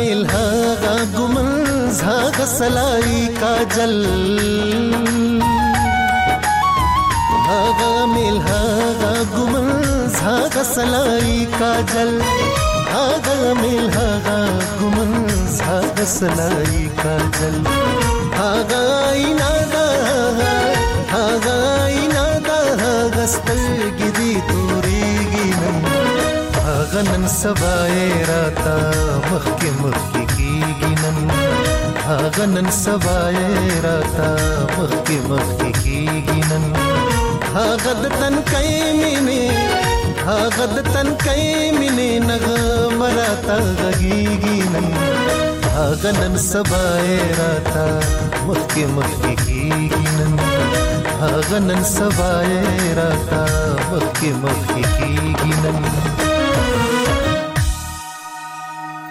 میل هاغا گمنز هاغا سلائی کاجل هاغا میل هاغا گمنز هاغا سلائی کاجل هاغا میل هاغا گمنز هاغا سلائی کاجل هاغا اینا دا هاغا اینا دا هاغا سترگی دی توریگی نن هاغا نن سبای راتا مخی مخی کیگی نن هاغا نن سبای راتا مخی مخی کیگی نن هاغا دتن کئی مینی هاغا دتن کئی مینی نغم راتا غگیگی نن هاغا نن سبای راتا مخی مخی کیگی نن هاغا نن سبای راتا مخی مخی کیگی نن